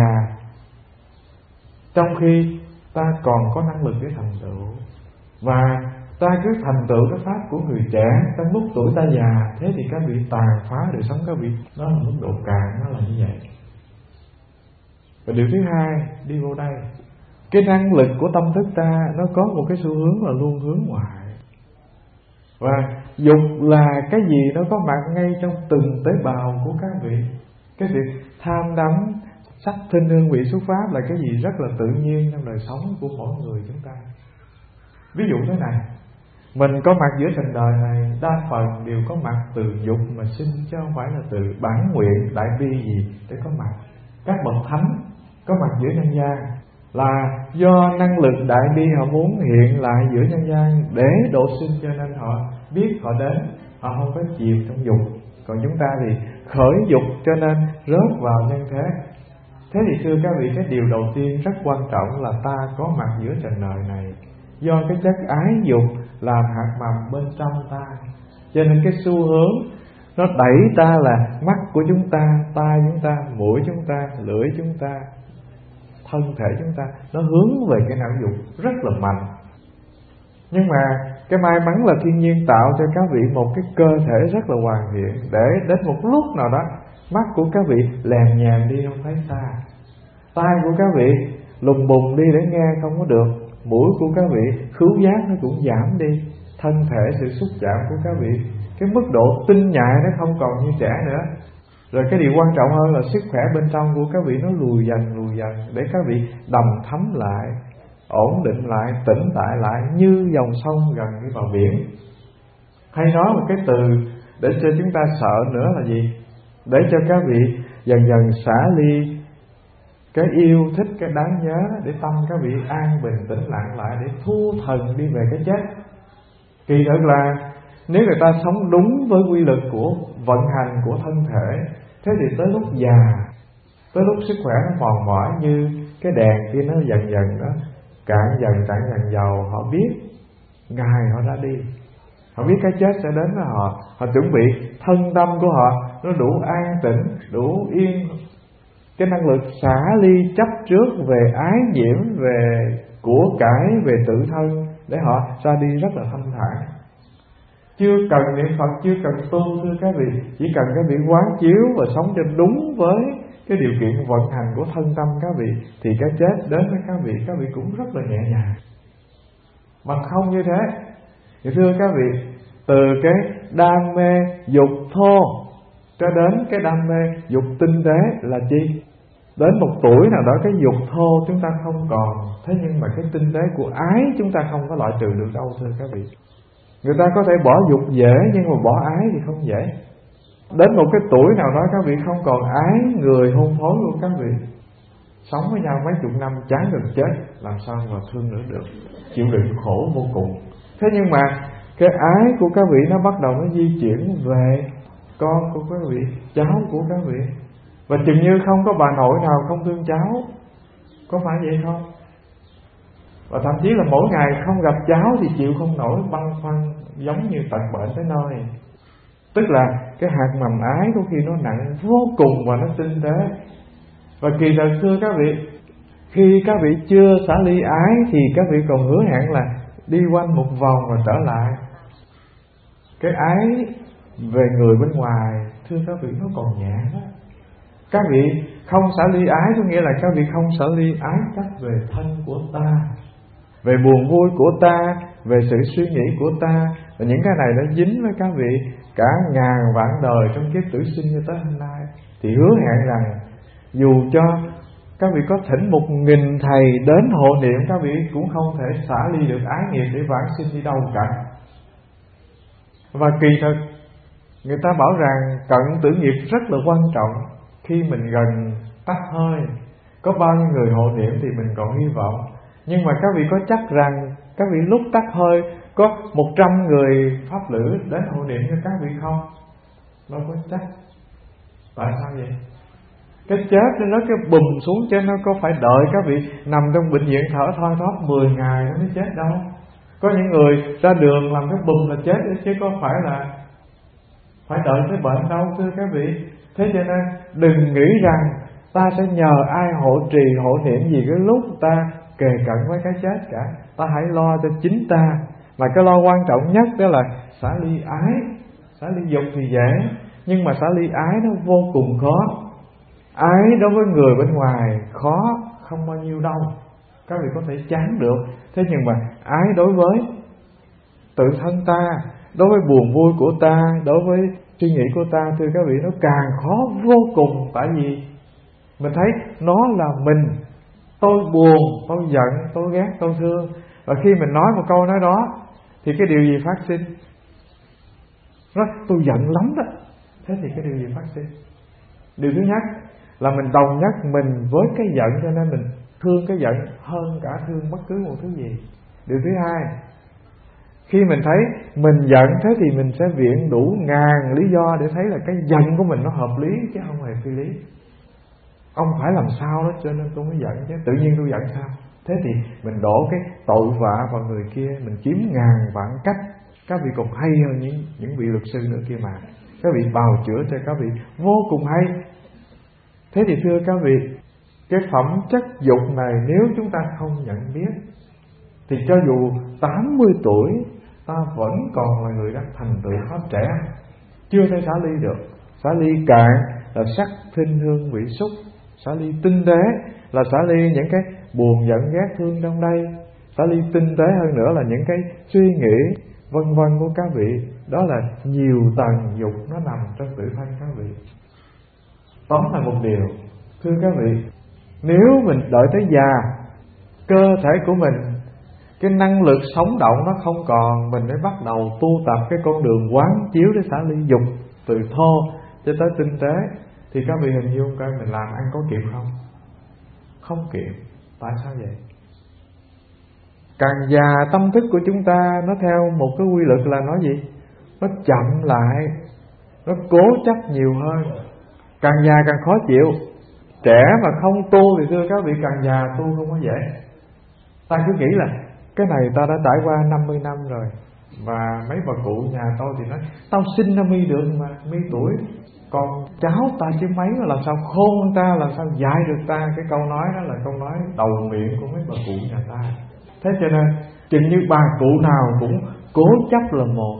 A: trong khi ta còn có năng lực để thành tựu, và ta cứ thành tựu cái pháp của người trẻ trong lúc tuổi ta già, thế thì các vị tàn phá đời sống các vị. Đó là mức độ cạn, nó là như vậy. Và điều thứ hai đi vô đây, cái năng lực của tâm thức ta nó có một cái xu hướng là luôn hướng ngoại. Và dục là cái gì nó có mặt ngay trong từng tế bào của các vị. Cái việc tham đắm sắc thinh hương vị xuất pháp là cái gì rất là tự nhiên trong đời sống của mỗi người chúng ta. Ví dụ thế này, mình có mặt giữa trần đời này đa phần đều có mặt từ dục mà sinh, chứ không phải là từ bản nguyện đại bi gì để có mặt. Các bậc thánh có mặt giữa nhân gian là do năng lực đại bi họ muốn hiện lại giữa nhân gian để độ sinh, cho nên họ biết họ đến, họ không có chìm trong dục. Còn chúng ta thì khởi dục cho nên rớt vào nhân thế. Thế thì thưa các vị, cái điều đầu tiên rất quan trọng là ta có mặt giữa trần đời này do cái chất ái dục làm hạt mầm bên trong ta. Cho nên cái xu hướng nó đẩy ta là mắt của chúng ta, tai chúng ta, mũi chúng ta, lưỡi chúng ta, thân thể chúng ta, nó hướng về cái não dục rất là mạnh. Nhưng mà cái may mắn là thiên nhiên tạo cho các vị một cái cơ thể rất là hoàn thiện, để đến một lúc nào đó mắt của các vị lèm nhèm đi không thấy xa, tai của các vị lùng bùng đi để nghe không có được, mũi của các vị khứu giác nó cũng giảm đi, thân thể sự xúc chạm của các vị, cái mức độ tinh nhạy nó không còn như trẻ nữa. Rồi cái điều quan trọng hơn là sức khỏe bên trong của các vị nó lùi dần để các vị đầm thấm lại, ổn định lại, tĩnh tại lại như dòng sông gần đi vào biển. Hay nói một cái từ để cho chúng ta sợ nữa là gì? Để cho các vị dần dần xả ly cái yêu thích, cái đáng nhớ, để tâm các vị an bình tĩnh lặng lại, để thu thần đi về cái chết. Kỳ thực là nếu người ta sống đúng với quy luật của vận hành của thân thể, thế thì tới lúc già, tới lúc sức khỏe nó mòn mỏi, như cái đèn kia nó dần dần đó cạn dần dầu, họ biết ngày họ ra đi, họ biết cái chết sẽ đến với họ, họ chuẩn bị thân tâm của họ nó đủ an tĩnh, đủ yên, cái năng lực xả ly chấp trước về ái nhiễm, về của cải, về tự thân, để họ ra đi rất là thanh thản. Chưa cần niệm Phật, chưa cần tu, thưa các vị, chỉ cần các vị quán chiếu và sống cho đúng với cái điều kiện vận hành của thân tâm các vị, thì cái chết đến với các vị cũng rất là nhẹ nhàng. Mà không như thế thì thưa các vị, từ cái đam mê dục thô cho đến cái đam mê dục tinh tế là chi? Đến một tuổi nào đó cái dục thô chúng ta không còn, thế nhưng mà cái tinh tế của ái chúng ta không có loại trừ được đâu, thưa các vị. Người ta có thể bỏ dục dễ, nhưng mà bỏ ái thì không dễ. Đến một cái tuổi nào đó các vị không còn ái người hôn phối của các vị, sống với nhau mấy chục năm chán gần chết, làm sao mà thương nữa được, chịu đựng khổ vô cùng. Thế nhưng mà cái ái của các vị nó bắt đầu nó di chuyển về con của các vị, cháu của các vị, và chừng như không có bà nội nào không thương cháu, có phải vậy không? Và thậm chí là mỗi ngày không gặp cháu thì chịu không nổi, băn khoăn giống như tận bệnh tới nơi. Tức là cái hạt mầm ái có khi nó nặng vô cùng và nó tinh tế. Và kỳ thật thưa các vị, khi các vị chưa xả ly ái thì các vị còn hứa hẹn là đi quanh một vòng rồi trở lại. Cái ái về người bên ngoài, thưa các vị, nó còn nhẹ đó. Các vị không xả ly ái có nghĩa là các vị không xả ly ái cách về thân của ta, về buồn vui của ta, về sự suy nghĩ của ta. Và những cái này nó dính với các vị cả ngàn vạn đời trong kiếp tử sinh cho tới hôm nay. Thì hứa hẹn rằng dù cho các vị có thỉnh 1000 thầy đến hộ niệm, các vị cũng không thể xả ly được ái nghiệp để vãng sinh đi đâu cả. Và kỳ thực người ta bảo rằng cận tử nghiệp rất là quan trọng. Khi mình gần tắt hơi, có bao nhiêu người hộ niệm thì mình còn hy vọng. Nhưng mà các vị có chắc rằng các vị lúc tắt hơi có 100 người pháp lữ đến hộ niệm cho các vị không? Đâu có chắc. Tại sao vậy? Cái chết nó cái bùm xuống chứ nó có phải đợi các vị nằm trong bệnh viện thở thoi thóp 10 ngày nó mới chết đâu. Có những người ra đường làm cái bùm là chết chứ có phải là phải đợi tới bệnh đâu, thưa các vị. Thế cho nên đừng nghĩ rằng ta sẽ nhờ ai hộ trì hộ niệm gì cái lúc ta kề cận với cái chết cả. Ta hãy lo cho chính ta. Mà cái lo quan trọng nhất đó là xả ly ái. Xả ly dục thì dễ, nhưng mà xả ly ái nó vô cùng khó. Ái đối với người bên ngoài khó không bao nhiêu đâu, các vị có thể chán được. Thế nhưng mà ái đối với tự thân ta, đối với buồn vui của ta, đối với suy nghĩ của ta, thưa các vị, nó càng khó vô cùng. Tại vì mình thấy nó là mình. Tôi buồn, tôi giận, tôi ghét, tôi thương. Và khi mình nói một câu nói đó thì cái điều gì phát sinh? Nói tôi giận lắm đó. Thế thì cái điều gì phát sinh? Điều thứ nhất là mình đồng nhất mình với cái giận, cho nên mình thương cái giận hơn cả thương bất cứ một thứ gì. Điều thứ hai, khi mình thấy mình giận, thế thì mình sẽ viện đủ ngàn lý do để thấy là cái giận của mình nó hợp lý chứ không hề phi lý. Ông phải làm sao đó cho nên tôi mới giận chứ, tự nhiên tôi giận sao? Thế thì mình đổ cái tội vạ vào người kia, mình kiếm ngàn vạn cách. Các vị còn hay hơn những vị luật sư nữa kia mà. Các vị bào chữa cho các vị vô cùng hay. Thế thì thưa các vị, cái phẩm chất dục này nếu chúng ta không nhận biết thì cho dù 80 tuổi ta vẫn còn là người đang thành tựu pháp trẻ, chưa thể xả ly được. Xả ly cạn là sắc thinh hương vị xúc, xả ly tinh tế là xả ly những cái buồn giận ghét thương trong đây, xả ly tinh tế hơn nữa là những cái suy nghĩ vân vân của các vị. Đó là nhiều tầng dục nó nằm trong tự thân các vị. Tóm lại một điều, thưa các vị, nếu mình đợi tới già, cơ thể của mình, cái năng lực sống động nó không còn, mình mới bắt đầu tu tập cái con đường quán chiếu để xả ly dục từ thô cho tới tinh tế, thì các vị hình dung coi mình làm ăn có kịp không? Không kịp. Tại sao vậy? Càng già tâm thức của chúng ta nó theo một cái quy luật là nói gì? Nó chậm lại, nó cố chấp nhiều hơn. Càng già càng khó chịu. Trẻ mà không tu thì thưa các vị, càng già tu không có dễ. Ta cứ nghĩ là cái này ta đã trải qua 50 năm rồi. Và mấy bà cụ nhà tôi thì nói tao sinh ra mi được mà, mi tuổi, còn cháu ta chứ mấy mà làm sao khôn ta, làm sao dạy được ta. Cái câu nói đó là câu nói đầu miệng của mấy bà cụ nhà ta. Thế cho nên chừng như bà cụ nào cũng cố chấp là một,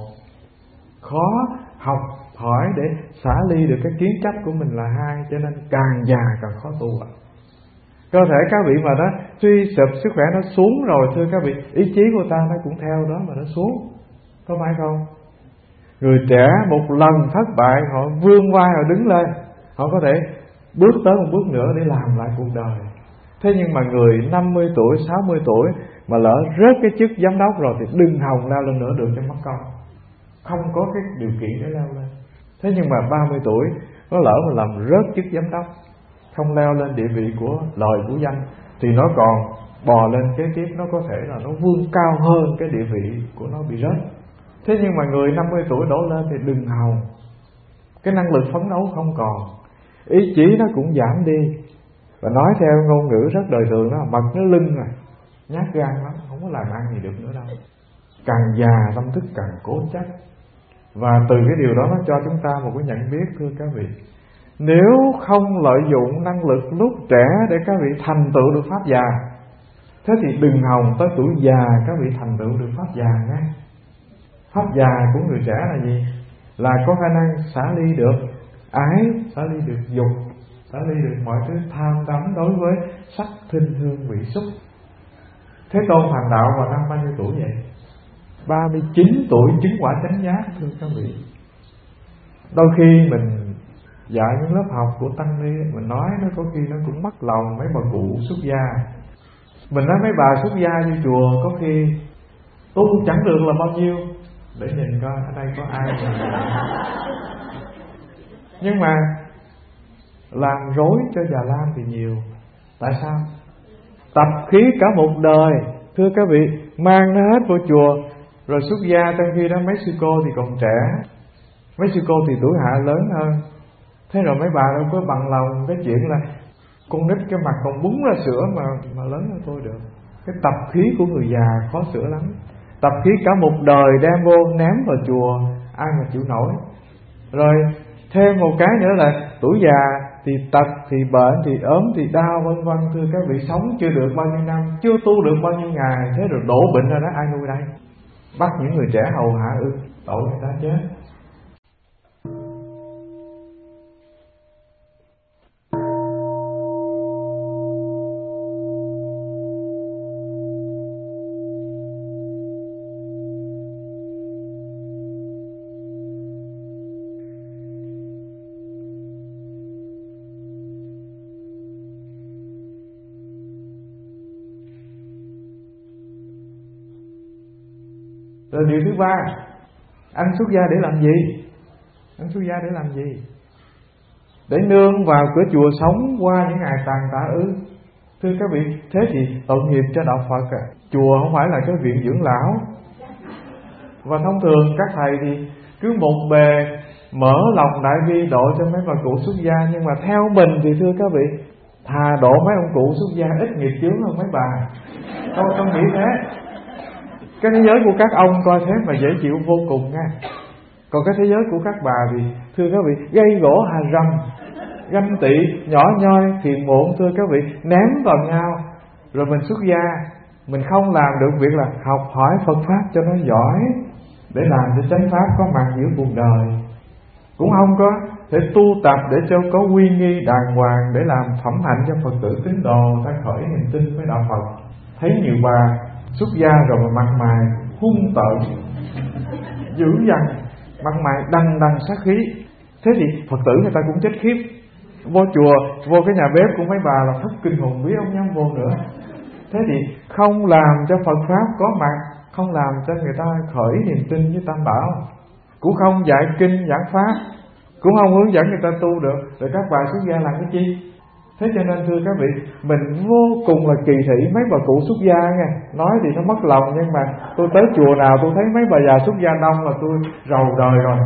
A: khó học hỏi để xả ly được cái kiến chấp của mình là hai. Cho nên càng già càng khó tu ạ. Cơ thể các vị mà nó suy sụp, sức khỏe nó xuống rồi, thưa các vị, ý chí của ta nó cũng theo đó mà nó xuống, có phải không? Người trẻ một lần thất bại, họ vươn vai, họ đứng lên, họ có thể bước tới một bước nữa để làm lại cuộc đời. Thế nhưng mà người 50 tuổi, 60 tuổi mà lỡ rớt cái chức giám đốc rồi thì đừng hòng leo lên nữa được cho mất công. Không có cái điều kiện để leo lên. Thế nhưng mà 30 tuổi nó lỡ mà làm rớt chức giám đốc, không leo lên địa vị của lời của danh, thì nó còn bò lên kế tiếp, nó có thể là nó vươn cao hơn cái địa vị của nó bị rớt. Thế nhưng mà người 50 tuổi đổ lên thì đừng hòng. Cái năng lực phấn đấu không còn, ý chí nó cũng giảm đi. Và nói theo ngôn ngữ rất đời thường đó, mật nó lưng rồi, nhát gan lắm, không có làm ăn gì được nữa đâu. Càng già tâm thức càng cố chấp. Và từ cái điều đó nó cho chúng ta một cái nhận biết, thưa các vị, nếu không lợi dụng năng lực lúc trẻ để các vị thành tựu được pháp già, thế thì đừng hòng tới tuổi già các vị thành tựu được pháp già nhé. Pháp già của người trẻ là gì? Là có khả năng xả ly được ái, xả ly được dục, xả ly được mọi thứ tham đắm đối với sắc thinh hương vị xúc. Thế Tôn thành đạo vào năm bao nhiêu tuổi vậy? 39 tuổi chứng quả chánh giác, thưa các vị. Đôi khi mình dạy những lớp học của tăng ni, mình nói nó có khi nó cũng mất lòng mấy bà cụ xuất gia. Mình nói mấy bà xuất gia như chùa có khi tu chẳng được là bao nhiêu, để nhìn coi ở đây có ai mà. Nhưng mà làm rối cho già lam thì nhiều. Tại sao? Tập khí cả một đời, thưa các vị, mang nó hết vô chùa, rồi xuất gia. Trong khi đó mấy sư cô thì còn trẻ, mấy sư cô thì tuổi hạ lớn hơn. Thế rồi mấy bà đâu có bằng lòng cái chuyện là con nít cái mặt còn búng ra sữa mà lớn hơn tôi được. Cái tập khí của người già khó sửa lắm. Tập khí cả một đời đem vô ném vào chùa, ai mà chịu nổi. Rồi thêm một cái nữa là tuổi già thì tật, thì bệnh, thì ốm, thì đau vân vân. Thưa các vị, sống chưa được bao nhiêu năm, chưa tu được bao nhiêu ngày, thế rồi đổ bệnh ra đó, ai nuôi đây? Bắt những người trẻ hầu hạ tội người ta chết. Rồi điều thứ ba, anh xuất gia để làm gì? Anh xuất gia để làm gì? Để nương vào cửa chùa sống qua những ngày tàn tạ ư? Thưa các vị, thế thì tội nghiệp cho đạo Phật à. Chùa không phải là cái viện dưỡng lão. Và thông thường các thầy thì cứ một bề mở lòng đại bi độ cho mấy bà cụ xuất gia. Nhưng mà theo mình thì thưa các vị, thà độ mấy ông cụ xuất gia ít nghiệp chướng hơn mấy bà. Tôi nghĩ thế. Cái thế giới của các ông coi thế mà dễ chịu vô cùng nha. Còn cái thế giới của các bà thì thưa các vị, gây gỗ hà rầm, ganh tị, nhỏ nhoi, phiền muộn, thưa các vị, ném vào nhau. Rồi mình xuất gia, mình không làm được việc là học hỏi Phật Pháp cho nó giỏi, để làm cho chánh Pháp có mặt giữa cuộc đời. Cũng không có thể tu tập để cho có uy nghi đàng hoàng, để làm phẩm hạnh cho Phật tử tín đồ ta khởi niềm tin với đạo Phật. Thấy nhiều bà xuất gia rồi mà mặt mày hung tợn, dữ dằn, mặt mày đằng đằng sát khí. Thế thì Phật tử người ta cũng chết khiếp. Vô chùa, vô cái nhà bếp của mấy bà là thất kinh hồn vía, không dám vô nữa. Thế thì không làm cho Phật Pháp có mặt, không làm cho người ta khởi niềm tin với Tam Bảo, cũng không dạy kinh giảng Pháp, cũng không hướng dẫn người ta tu được. Rồi các bà xuất gia làm cái chi? Thế cho nên thưa các vị, mình vô cùng là kỳ thị mấy bà cụ xuất gia nha. Nói thì nó mất lòng, nhưng mà tôi tới chùa nào tôi thấy mấy bà già xuất gia đông là tôi rầu đời rồi.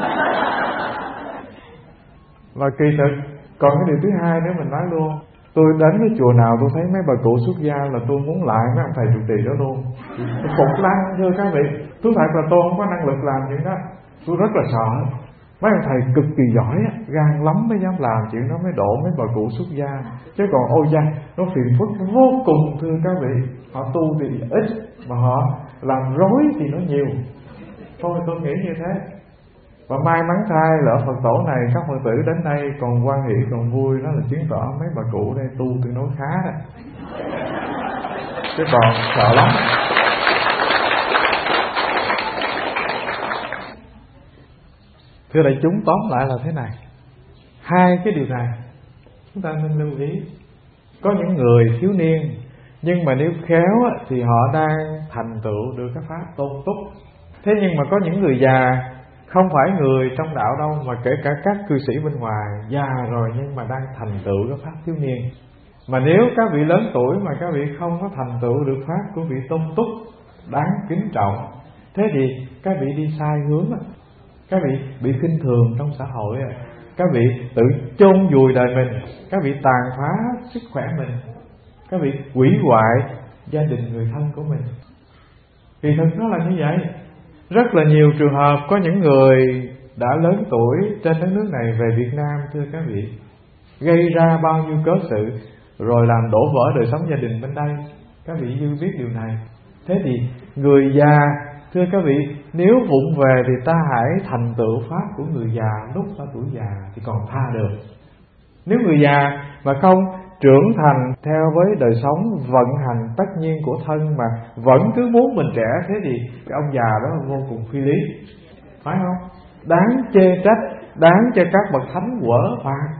A: Và kỳ thực. Còn cái điều thứ hai nữa mình nói luôn, tôi đến cái chùa nào tôi thấy mấy bà cụ xuất gia là tôi muốn lại mấy ông thầy trụ trì đó luôn. Tôi phục lắm thưa các vị. Thú thật là tôi không có năng lực làm chuyện đó. Tôi rất là sợ. Mấy ông thầy cực kỳ giỏi, gan lắm mới dám làm chuyện đó, mới độ mấy bà cụ xuất gia. Chứ còn ôi da, nó phiền phức vô cùng thưa các vị. Họ tu thì ít, mà họ làm rối thì nó nhiều. Thôi tôi nghĩ như thế. Và may mắn thay là ở Phật tổ này các Phật tử đến đây còn hoan hỷ còn vui, đó là chứng tỏ mấy bà cụ đây tu tương đối khá đó. Chứ còn sợ lắm. Thưa đại chúng, tóm lại là thế này. Hai cái điều này chúng ta nên lưu ý. Có những người thiếu niên, nhưng mà nếu khéo thì họ đang thành tựu được cái pháp tôn túc. Thế nhưng mà có những người già, không phải người trong đạo đâu, mà kể cả các cư sĩ bên ngoài, già rồi nhưng mà đang thành tựu cái pháp thiếu niên. Mà nếu các vị lớn tuổi mà các vị không có thành tựu được pháp của vị tôn túc đáng kính trọng, thế thì các vị đi sai hướng, các vị bị khinh thường trong xã hội, các vị tự chôn vùi đời mình, các vị tàn phá sức khỏe mình, các vị hủy hoại gia đình người thân của mình. Thì thật nó là như vậy. Rất là nhiều trường hợp có những người đã lớn tuổi trên đất nước này về Việt Nam, thưa các vị, gây ra bao nhiêu cớ sự, rồi làm đổ vỡ đời sống gia đình bên đây. Các vị dư biết điều này. Thế thì người già, thưa các vị, nếu vụng về thì ta hãy thành tựu pháp của người già lúc ta tuổi già thì còn tha được. Nếu người già mà không trưởng thành theo với đời sống vận hành tất nhiên của thân mà vẫn cứ muốn mình trẻ, thế thì cái ông già đó là vô cùng phi lý, phải không? Đáng chê trách, đáng cho các bậc thánh quở phạt.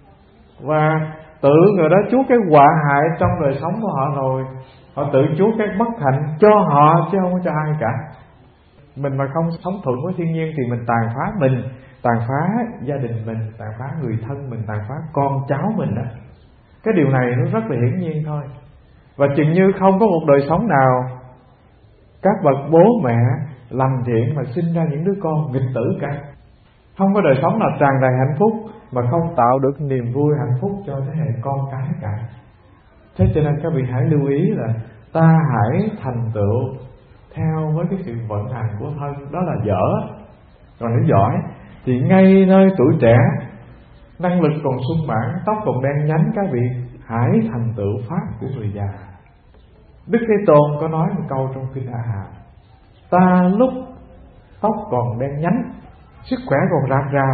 A: Và tự người đó chuốc cái họa hại trong đời sống của họ rồi. Họ tự chuốc cái bất hạnh cho họ chứ không có cho ai cả. Mình mà không sống thuận với thiên nhiên thì mình tàn phá mình, tàn phá gia đình mình, tàn phá người thân mình, tàn phá con cháu mình đó. Cái điều này nó rất là hiển nhiên thôi. Và chừng như không có một đời sống nào các bậc bố mẹ lành thiện mà sinh ra những đứa con nghịch tử cả. Không có đời sống nào tràn đầy hạnh phúc mà không tạo được niềm vui hạnh phúc cho thế hệ con cái cả. Thế cho nên các vị hãy lưu ý là ta hãy thành tựu theo với cái sự vận hành của thân, đó là dở. Còn nếu giỏi thì ngay nơi tuổi trẻ, năng lực còn sung mãn, tóc còn đen nhánh, các vị hãy thành tựu pháp của người già. Đức Thế Tôn có nói một câu trong kinh A Hàm: ta lúc tóc còn đen nhánh, sức khỏe còn rạc rào,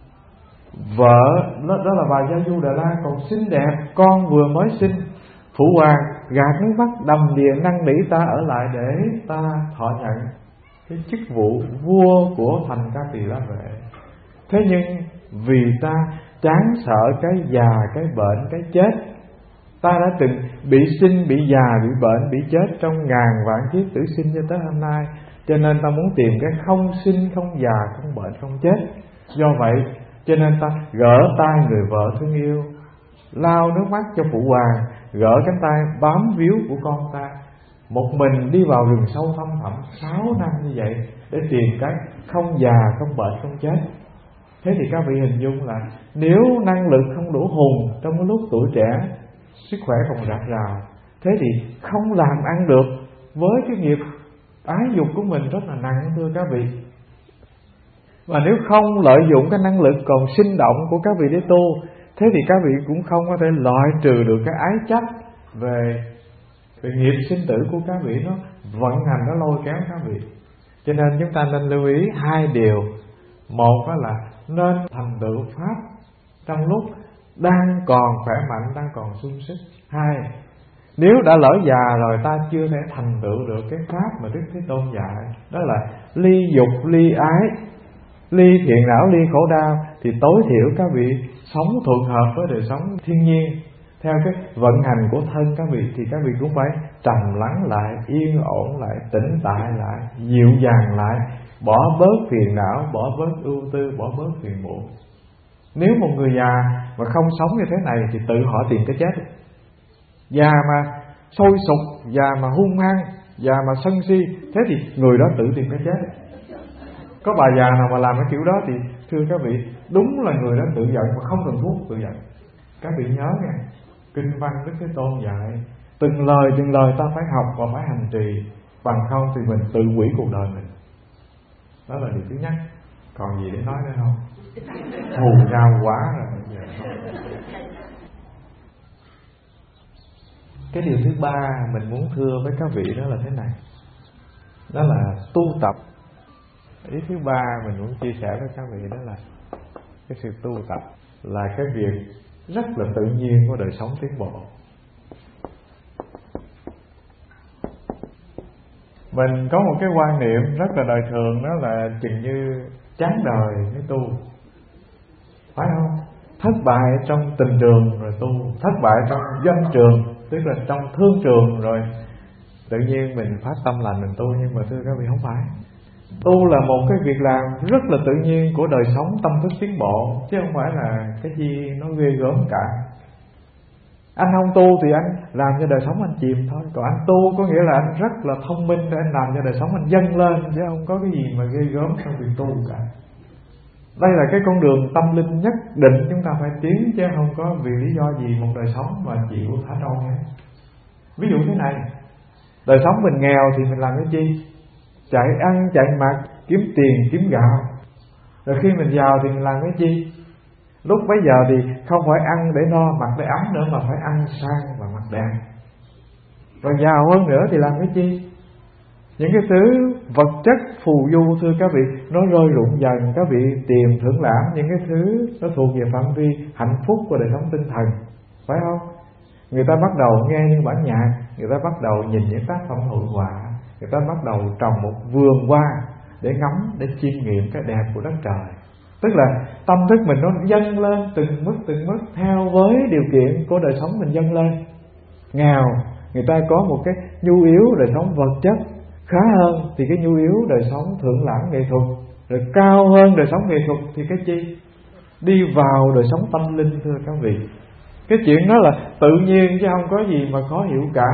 A: vợ đó là bà Gia Du Đà La còn xinh đẹp, con vừa mới sinh, phụ hoàng gạt nước mắt đầm đìa năn nỉ ta ở lại để ta thọ nhận cái chức vụ vua của thành Ca Tỳ La Vệ. Thế nhưng vì ta chán sợ cái già, cái bệnh, cái chết, ta đã từng bị sinh, bị già, bị bệnh, bị chết trong ngàn vạn kiếp tử sinh cho tới hôm nay, cho nên ta muốn tìm cái không sinh, không già, không bệnh, không chết. Do vậy cho nên ta gỡ tay người vợ thương yêu, lau nước mắt cho phụ hoàng, gỡ cánh tay bám víu của con ta, một mình đi vào rừng sâu thăm thẳm 6 năm như vậy để tìm cái không già, không bệnh, không chết. Thế thì các vị hình dung là nếu năng lực không đủ hùng trong cái lúc tuổi trẻ, sức khỏe còn rạc rào, Thế thì không làm ăn được với cái nghiệp ái dục của mình rất là nặng, thưa các vị. Và nếu không lợi dụng cái năng lực còn sinh động của các vị để tu, thế thì các vị cũng không có thể loại trừ được cái ái chấp về nghiệp sinh tử của các vị, nó vận hành, nó lôi kéo các vị. Cho nên chúng ta nên lưu ý hai điều. Một đó là nên thành tựu pháp trong lúc đang còn khỏe mạnh, đang còn sung sức. Hai, nếu đã lỡ già rồi ta chưa thể thành tựu được cái pháp mà Đức Thế Tôn dạy, đó là ly dục, ly ái, ly thiện não, ly khổ đau, thì tối thiểu các vị sống thuận hợp với đời sống thiên nhiên theo cái vận hành của thân các vị, thì các vị cũng phải trầm lắng lại, yên ổn lại, tĩnh tại lại, dịu dàng lại, bỏ bớt phiền não, bỏ bớt ưu tư, bỏ bớt phiền muộn. Nếu một người già mà không sống như thế này thì tự họ tìm cái chết. Già mà sôi sục, già mà hung hăng, già mà sân si, thế thì người đó tự tìm cái chết. Có bà già nào mà làm cái kiểu đó thì thưa các vị, đúng là người đó tự giận mà không cần thuốc tự giận. Các vị nhớ nha, kinh văn Đức Thế Tôn dạy từng lời ta phải học và phải hành trì, bằng không thì mình tự hủy cuộc đời mình. Đó là điều thứ nhất. Còn gì để nói nữa không? Thù nhau quá rồi. Cái điều thứ ba mình muốn thưa với các vị đó là thế này, đó là tu tập. Ý thứ ba mình muốn chia sẻ với các vị đó là cái sự tu tập là cái việc rất là tự nhiên của đời sống tiến bộ. Mình có một cái quan niệm rất là đời thường, đó là chừng như chán đời mới tu, phải không? Thất bại trong tình trường rồi tu, thất bại trong doanh trường, tức là trong thương trường rồi tự nhiên mình phát tâm lành mình tu. Nhưng mà thưa các vị, không phải. Tu là một cái việc làm rất là tự nhiên của đời sống tâm thức tiến bộ, chứ không phải là cái gì nó ghê gớm cả. Anh không tu thì anh làm cho đời sống anh chìm thôi. Còn anh tu có nghĩa là anh rất là thông minh để anh làm cho đời sống anh dâng lên, chứ không có cái gì mà ghê gớm trong việc tu cả. Đây là cái con đường tâm linh nhất định chúng ta phải tiến, chứ không có vì lý do gì một đời sống mà chịu thả trôi hết. Ví dụ thế này, đời sống mình nghèo thì mình làm cái gì? Chạy ăn, chạy mặc, kiếm tiền, kiếm gạo. Rồi khi mình giàu thì mình làm cái gì? Lúc bấy giờ thì không phải ăn để no, mặc để ấm nữa, mà phải ăn sang và mặc đẹp. Rồi giàu hơn nữa thì làm cái gì? Những cái thứ vật chất phù du, thưa các vị, nó rơi rụng dần. Các vị tìm thưởng lãm những cái thứ nó thuộc về phạm vi hạnh phúc của đời sống tinh thần, phải không? Người ta bắt đầu nghe những bản nhạc, người ta bắt đầu nhìn những tác phẩm hội họa, người ta bắt đầu trồng một vườn hoa để ngắm, để chiêm nghiệm cái đẹp của đất trời. Tức là tâm thức mình nó dâng lên từng mức theo với điều kiện của đời sống mình dâng lên. Nghèo, người ta có một cái nhu yếu đời sống vật chất khá hơn thì cái nhu yếu đời sống thượng lãm nghệ thuật, rồi cao hơn đời sống nghệ thuật thì cái chi? Đi vào đời sống tâm linh, thưa các vị. Cái chuyện đó là tự nhiên chứ không có gì mà khó hiểu cả.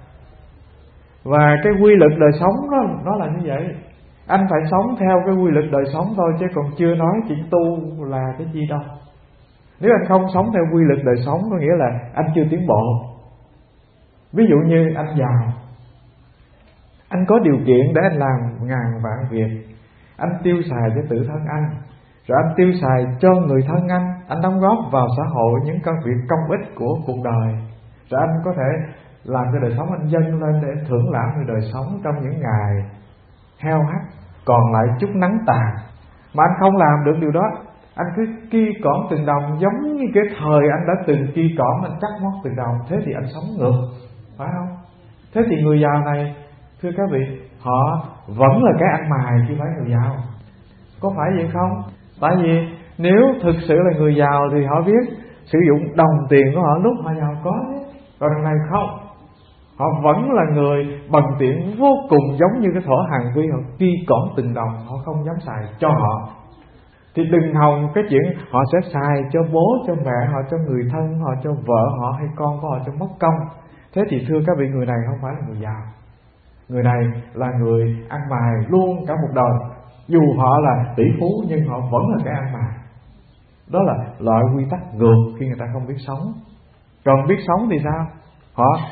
A: Và cái quy luật đời sống đó, nó là như vậy. Anh phải sống theo cái quy luật đời sống thôi, chứ còn chưa nói chuyện tu là cái gì đâu. Nếu anh không sống theo quy luật đời sống có nghĩa là anh chưa tiến bộ. Ví dụ như anh giàu, anh có điều kiện để anh làm ngàn vạn việc, anh tiêu xài cho tự thân anh, rồi anh tiêu xài cho người thân anh đóng góp vào xã hội những công việc công ích của cuộc đời, rồi anh có thể làm cho đời sống anh dâng lên để thưởng lãm về đời sống trong những ngày heo hắt còn lại chút nắng tàn. Mà anh không làm được điều đó, anh cứ ki cỏm từng đồng, giống như cái thời anh đã từng ki cỏm, anh cắt móc từng đồng, thế thì anh sống ngược, phải không? Thế thì người giàu này, thưa các vị, họ vẫn là cái ăn mài chứ phải người giàu. Có phải vậy không? Tại vì nếu thực sự là người giàu thì họ biết sử dụng đồng tiền của họ lúc họ giàu có. Còn đằng này không, họ vẫn là người bằng tiện vô cùng, giống như cái thổ hàng vi, họ ki cỏm từng đồng, họ không dám xài cho họ. Thì đừng hòng cái chuyện họ sẽ xài cho bố, cho mẹ họ, cho người thân họ, cho vợ họ hay con của họ cho mất công. Thế thì thưa các vị, người này không phải là người giàu. Người này là người ăn mài luôn cả một đời. Dù họ là tỷ phú nhưng họ vẫn là cái ăn mài. Đó là loại quy tắc ngược khi người ta không biết sống. Còn biết sống thì sao? Họ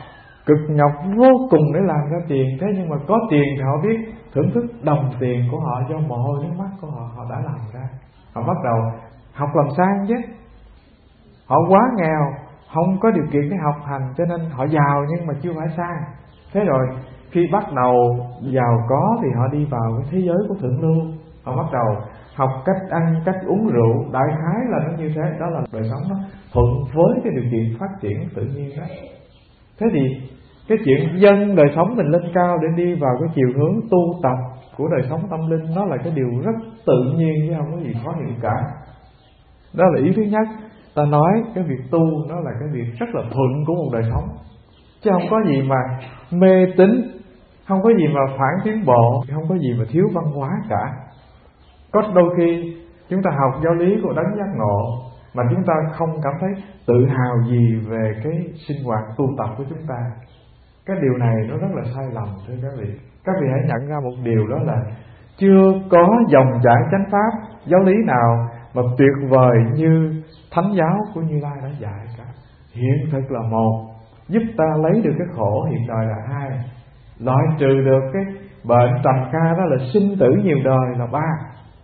A: cực nhọc vô cùng để làm ra tiền. Thế nhưng mà có tiền thì họ biết thưởng thức đồng tiền của họ, do mồ hôi nước mắt của họ, họ đã làm ra. Họ bắt đầu học làm sang chứ. Họ quá nghèo, không có điều kiện để học hành, cho nên họ giàu nhưng mà chưa phải sang. Thế rồi khi bắt đầu giàu có thì họ đi vào cái thế giới của thượng lưu. Họ bắt đầu học cách ăn, cách uống rượu. Đại khái là nó như thế. Đó là đời sống nó thuận với cái điều kiện phát triển tự nhiên đó. Thế thì cái chuyện dâng đời sống mình lên cao để đi vào cái chiều hướng tu tập của đời sống tâm linh, nó là cái điều rất tự nhiên chứ không có gì khó hiểu cả. Đó là ý thứ nhất. Ta nói cái việc tu nó là cái việc rất là thuận của một đời sống, chứ không có gì mà mê tín, không có gì mà phản tiến bộ, không có gì mà thiếu văn hóa cả. Có đôi khi chúng ta học giáo lý của đấng giác ngộ mà chúng ta không cảm thấy tự hào gì về cái sinh hoạt tu tập của chúng ta. Cái điều này nó rất là sai lầm thưa các vị. Các vị hãy nhận ra một điều, đó là chưa có dòng chảy chánh pháp giáo lý nào mà tuyệt vời như thánh giáo của Như Lai đã dạy cả. Hiện thực là một, giúp ta lấy được cái khổ hiện đời là hai, loại trừ được cái bệnh trầm kha đó là sinh tử nhiều đời là ba.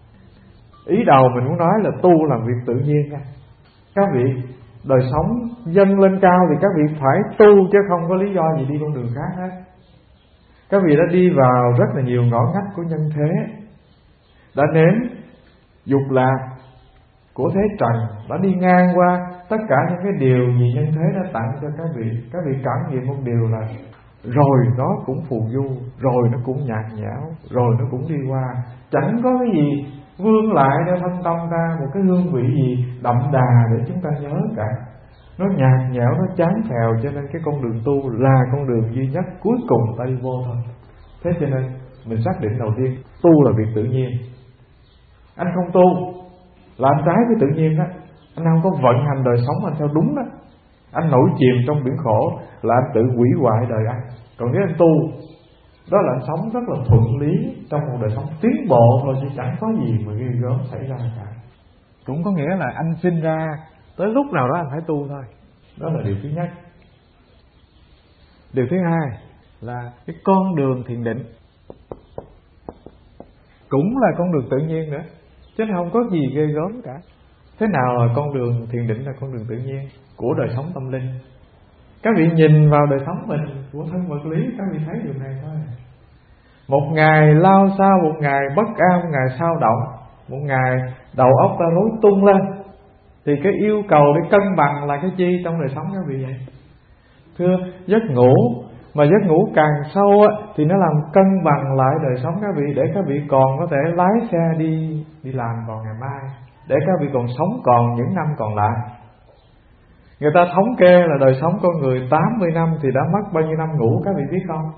A: Ý đầu mình muốn nói là tu là việc tự nhiên nha. Các vị đời sống dâng lên cao thì các vị phải tu, chứ không có lý do gì đi con đường khác hết. Các vị đã đi vào rất là nhiều ngõ ngách của nhân thế, đã nếm dục lạc của thế trần, đã đi ngang qua tất cả những cái điều gì nhân thế đã tặng cho các vị. Các vị cảm nghiệm một điều là rồi nó cũng phù du, rồi nó cũng nhạt nhẽo, rồi nó cũng đi qua, chẳng có cái gì vương lại cho thân tâm ta một cái hương vị gì đậm đà để chúng ta nhớ cả. Nó nhạt nhẽo, nó chán phèo, cho nên cái con đường tu là con đường duy nhất cuối cùng ta đi vô thôi. Thế cho nên mình xác định đầu tiên tu là việc tự nhiên. Anh không tu là anh trái với tự nhiên đó. Anh không có vận hành đời sống anh theo đúng đó. Anh nổi chìm trong biển khổ là anh tự hủy hoại đời anh. Còn nếu anh tu, đó là anh sống rất là thuận lý trong một đời sống tiến bộ thôi, chứ chẳng có gì mà ghê gớm xảy ra cả. Cũng có nghĩa là anh sinh ra tới lúc nào đó anh phải tu thôi. Đó là điều thứ nhất. Điều thứ hai là cái con đường thiền định cũng là con đường tự nhiên nữa, chứ không có gì ghê gớm cả. Thế nào là con đường thiền định là con đường tự nhiên của đời sống tâm linh? Các vị nhìn vào đời sống mình của thân vật lý, các vị thấy điều này thôi. Một ngày lao sao, một ngày bất an, một ngày sao động, một ngày đầu óc ta rối tung lên, thì cái yêu cầu để cân bằng là cái chi trong đời sống các vị vậy? Thưa, giấc ngủ, mà giấc ngủ càng sâu thì nó làm cân bằng lại đời sống các vị, để các vị còn có thể lái xe đi làm vào ngày mai, để các vị còn sống còn những năm còn lại. Người ta thống kê là đời sống con người 80 năm thì đã mất bao nhiêu năm ngủ, các vị biết không?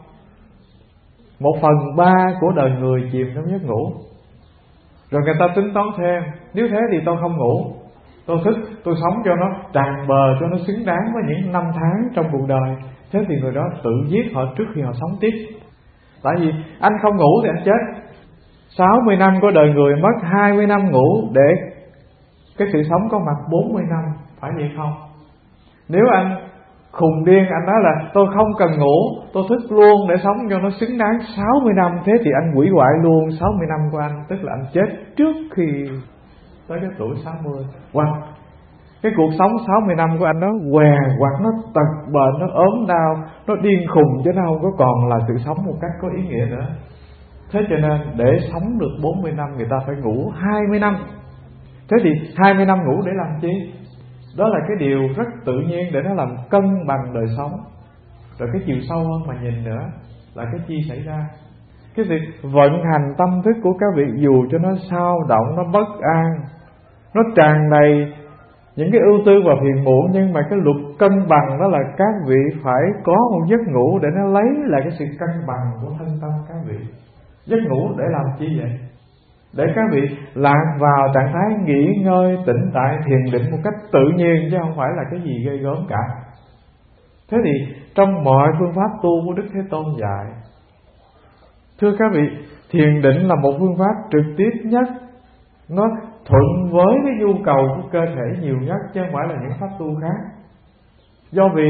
A: 1/3 của đời người chìm trong giấc ngủ. Rồi người ta tính toán thêm, nếu thế thì tôi không ngủ, tôi thức, tôi sống cho nó tràn bờ, cho nó xứng đáng với những năm tháng trong cuộc đời. Thế thì người đó tự giết họ trước khi họ sống tiếp. Tại vì anh không ngủ thì anh chết. 60 năm của đời người mất 20 năm ngủ để cái sự sống có mặt 40 năm, phải vậy không? Nếu anh khùng điên, anh nói là tôi không cần ngủ, tôi thức luôn để sống cho nó xứng đáng 60 năm, thế thì anh hủy hoại luôn 60 năm của anh, tức là anh chết trước khi tới cái tuổi 60. Hoặc cái cuộc sống 60 năm của anh nó què hoặc nó tật bệnh, nó ốm đau, nó điên khùng, chứ nó không có còn là sự sống một cách có ý nghĩa nữa. Thế cho nên để sống được 40 năm người ta phải ngủ 20 năm. Thế thì 20 năm ngủ để làm chi? Đó là cái điều rất tự nhiên để nó làm cân bằng đời sống. Rồi cái chiều sâu hơn mà nhìn nữa là cái chi xảy ra. Cái việc vận hành tâm thức của các vị dù cho nó sao động, nó bất an, nó tràn đầy những cái ưu tư và phiền muộn, nhưng mà cái luật cân bằng đó là các vị phải có một giấc ngủ để nó lấy lại cái sự cân bằng của thân tâm các vị. Giấc ngủ để làm chi vậy? Để các vị lạc vào trạng thái nghỉ ngơi, tĩnh tại, thiền định một cách tự nhiên, chứ không phải là cái gì ghê gớm cả. Thế thì trong mọi phương pháp tu của Đức Thế Tôn dạy, thưa các vị, thiền định là một phương pháp trực tiếp nhất, nó thuận với cái nhu cầu của cơ thể nhiều nhất, chứ không phải là những pháp tu khác. Do vì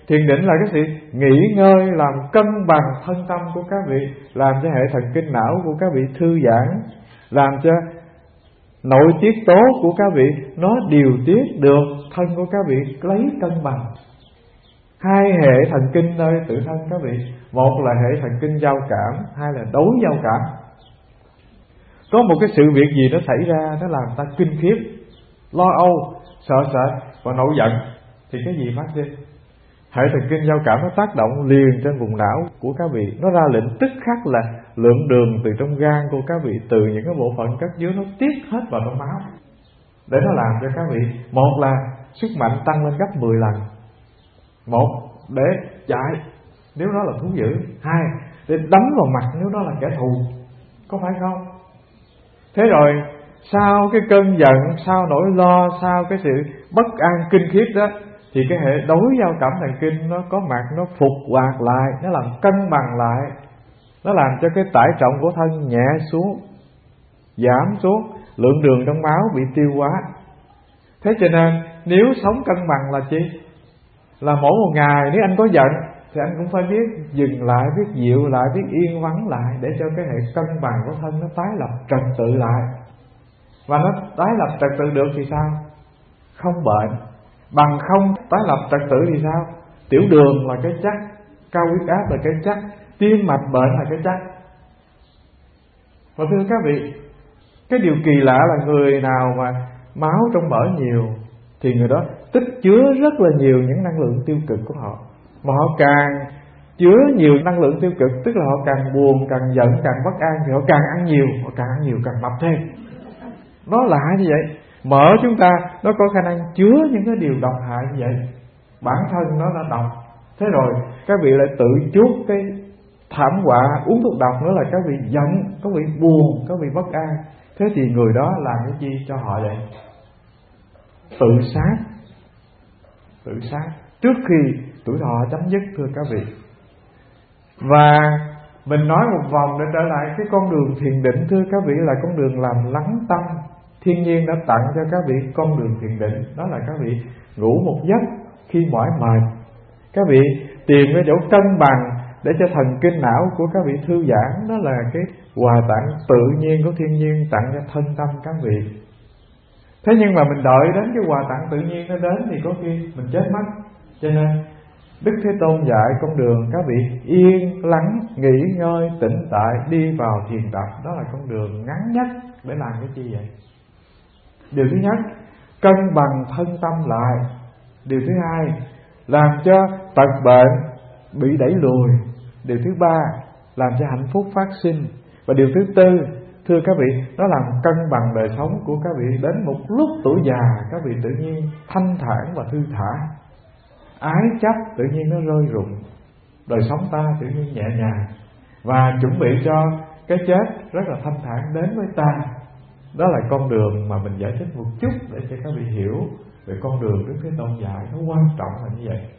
A: Thiền định là cái sự nghỉ ngơi, làm cân bằng thân tâm của các vị, làm cho hệ thần kinh não của các vị thư giãn, làm cho nội tiết tố của các vị nó điều tiết được thân của các vị lấy cân bằng. Hai hệ thần kinh nơi tự thân các vị, một là hệ thần kinh giao cảm, hai là đối giao cảm. Có một cái sự việc gì nó xảy ra, nó làm ta kinh khiếp, lo âu, sợ sệt và nổi giận, thì cái gì phát sinh? Hệ thần kinh giao cảm nó tác động liền trên vùng não của các vị, nó ra lệnh tức khắc là lượng đường từ trong gan của các vị, từ những cái bộ phận cất dưới, nó tiết hết vào trong máu, để nó làm cho các vị, một là sức mạnh tăng lên gấp 10 lần, một để chạy nếu đó là thú dữ, hai để đấm vào mặt nếu đó là kẻ thù, có phải không? Thế rồi sau cái cơn giận, sau nỗi lo, sau cái sự bất an kinh khiếp đó, thì cái hệ đối giao cảm thần kinh nó có mặt, nó phục hoạt lại, nó làm cân bằng lại, nó làm cho cái tải trọng của thân nhẹ xuống, giảm xuống, lượng đường trong máu bị tiêu hóa. Thế cho nên nếu sống cân bằng là chi? Là mỗi một ngày nếu anh có giận thì anh cũng phải biết dừng lại, biết dịu lại, biết yên vắng lại, để cho cái hệ cân bằng của thân nó tái lập trật tự lại. Và nó tái lập trật tự được thì sao? Không bệnh. Bằng không tái lập trật tự thì sao? Tiểu đường là cái chắc, cao huyết áp là cái chắc, tim mạch bệnh là cái chắc. Và thưa các vị, cái điều kỳ lạ là người nào mà máu trong mỡ nhiều thì người đó tích chứa rất là nhiều những năng lượng tiêu cực của họ. Mà họ càng chứa nhiều năng lượng tiêu cực, tức là họ càng buồn, càng giận, càng bất an, thì họ càng ăn nhiều, họ càng ăn nhiều càng mập thêm. Nó lạ như vậy. Mỡ chúng ta nó có khả năng chứa những cái điều độc hại như vậy, bản thân nó đã độc. Thế rồi các vị lại tự chuốc cái thảm họa uống thuốc độc nữa là các vị giận, các vị buồn, các vị bất an. Thế thì người đó làm cái chi cho họ vậy? Tự sát. Tự sát trước khi tuổi thọ chấm dứt, thưa các vị. Và mình nói một vòng để trở lại cái con đường thiền định, thưa các vị, là con đường làm lắng tâm. Thiên nhiên đã tặng cho các vị con đường thiền định, đó là các vị ngủ một giấc khi mỏi mệt, các vị tìm cái chỗ cân bằng để cho thần kinh não của các vị thư giãn. Đó là cái quà tặng tự nhiên của thiên nhiên tặng cho thân tâm các vị. Thế nhưng mà mình đợi đến cái quà tặng tự nhiên nó đến thì có khi mình chết mất. Cho nên Đức Thế Tôn dạy con đường các vị yên lắng, nghỉ ngơi, tĩnh tại, đi vào thiền tập. Đó là con đường ngắn nhất để làm cái chi vậy? Điều thứ nhất, cân bằng thân tâm lại. Điều thứ hai, làm cho tật bệnh bị đẩy lùi. Điều thứ ba, làm cho hạnh phúc phát sinh. Và điều thứ tư, thưa các vị, nó làm cân bằng đời sống của các vị. Đến một lúc tuổi già, các vị tự nhiên thanh thản và thư thả, ái chấp tự nhiên nó rơi rụng, đời sống ta tự nhiên nhẹ nhàng, và chuẩn bị cho cái chết rất là thanh thản đến với ta. Đó là con đường mà mình giải thích một chút để cho các vị hiểu về con đường Đức Thế Tôn dạy. Nó quan trọng là như vậy.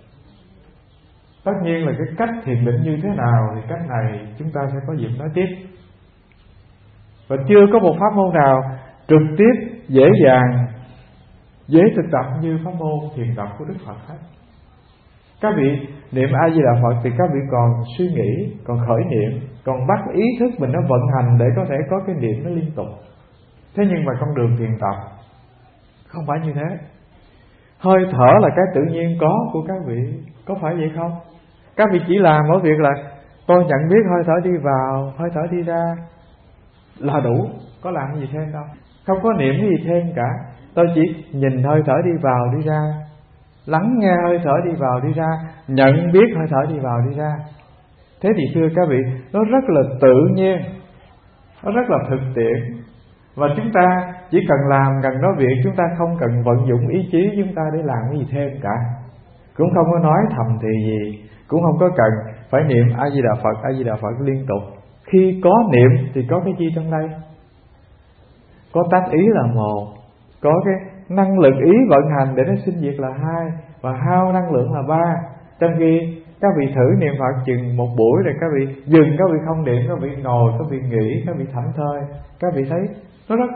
A: Tất nhiên là cái cách thiền định như thế nào thì cách này chúng ta sẽ có dịp nói tiếp. Và chưa có một pháp môn nào trực tiếp, dễ dàng, dễ thực tập như pháp môn thiền tập của Đức Phật hết. Các vị niệm A Di Đà Phật thì các vị còn suy nghĩ, còn khởi niệm, còn bắt ý thức mình nó vận hành để có thể có cái niệm nó liên tục. Thế nhưng mà con đường thiền tập không phải như thế. Hơi thở là cái tự nhiên có của các vị, có phải vậy không? Các vị chỉ làm mỗi việc là tôi nhận biết hơi thở đi vào, hơi thở đi ra là đủ, có làm gì thêm đâu, không có niệm gì thêm cả. Tôi chỉ nhìn hơi thở đi vào đi ra, lắng nghe hơi thở đi vào đi ra, nhận biết hơi thở đi vào đi ra. Thế thì thưa các vị, nó rất là tự nhiên, nó rất là thực tiễn. Và chúng ta chỉ cần làm cần nói việc, chúng ta không cần vận dụng ý chí chúng ta để làm cái gì thêm cả, cũng không có nói thầm thì gì, cũng không có cần phải niệm A Di Đà Phật, A Di Đà Phật liên tục. Khi có niệm thì có cái gì trong đây? Có tác ý là một, có cái năng lượng ý vận hành để nó sinh diệt là hai, và hao năng lượng là ba. Trong khi các vị thử niệm Phật chừng một buổi rồi các vị dừng, các vị không niệm, các vị ngồi, các vị nghỉ, các vị thảnh thơi, các vị thấy nó rất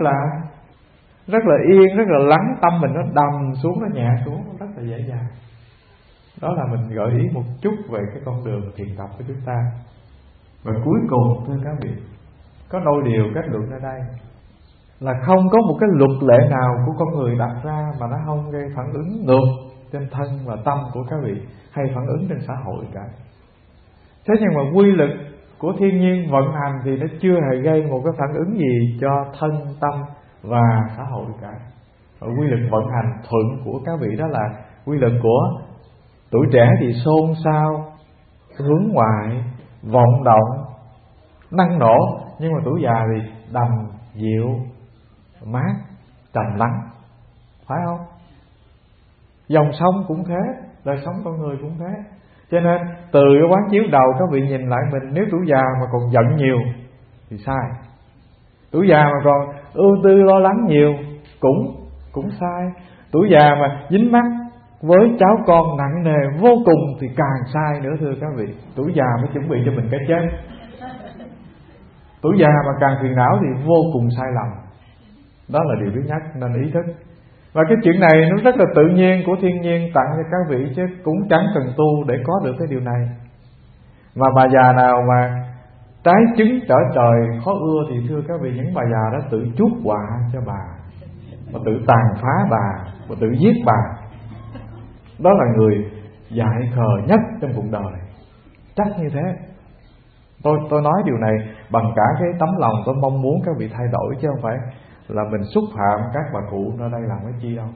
A: là yên, rất là lắng, tâm mình nó đầm xuống, nó nhẹ xuống, nó rất là dễ dàng. Đó là mình gợi ý một chút về cái con đường thiền tập của chúng ta. Và cuối cùng thưa các vị, có đôi điều kết luận ở đây là không có một cái luật lệ nào của con người đặt ra mà nó không gây phản ứng ngược trên thân và tâm của các vị, hay phản ứng trên xã hội cả. Thế nhưng mà quy luật của thiên nhiên vận hành thì nó chưa hề gây một cái phản ứng gì cho thân, tâm và xã hội cả. Và quy luật vận hành thuận của các vị đó là quy luật của tuổi trẻ thì xôn xao, hướng ngoại, vọng động, năng nổ. Nhưng mà tuổi già thì đầm, dịu, mát, trầm lắng. Phải không? Dòng sông cũng thế, đời sống con người cũng thế. Cho nên từ cái quán chiếu đầu các vị nhìn lại mình, nếu tuổi già mà còn giận nhiều thì sai. Tuổi già mà còn ưu tư lo lắng nhiều cũng sai. Tuổi già mà dính mắc với cháu con nặng nề vô cùng thì càng sai nữa thưa các vị. Tuổi già mới chuẩn bị cho mình cái chết. Tuổi già mà càng phiền não thì vô cùng sai lầm. Đó là điều thứ nhất nên ý thức. Và cái chuyện này nó rất là tự nhiên của thiên nhiên tặng cho các vị, chứ cũng chẳng cần tu để có được cái điều này. Mà bà già nào mà trái trứng trở trời khó ưa thì thưa các vị, những bà già đó tự chuốc họa cho bà, và tự tàn phá bà, và tự giết bà. Đó là người dại khờ nhất trong cuộc đời, chắc như thế. Tôi nói điều này bằng cả cái tấm lòng tôi mong muốn các vị thay đổi, chứ không phải là mình xúc phạm các bà cụ nơi đây làm cái chi đâu.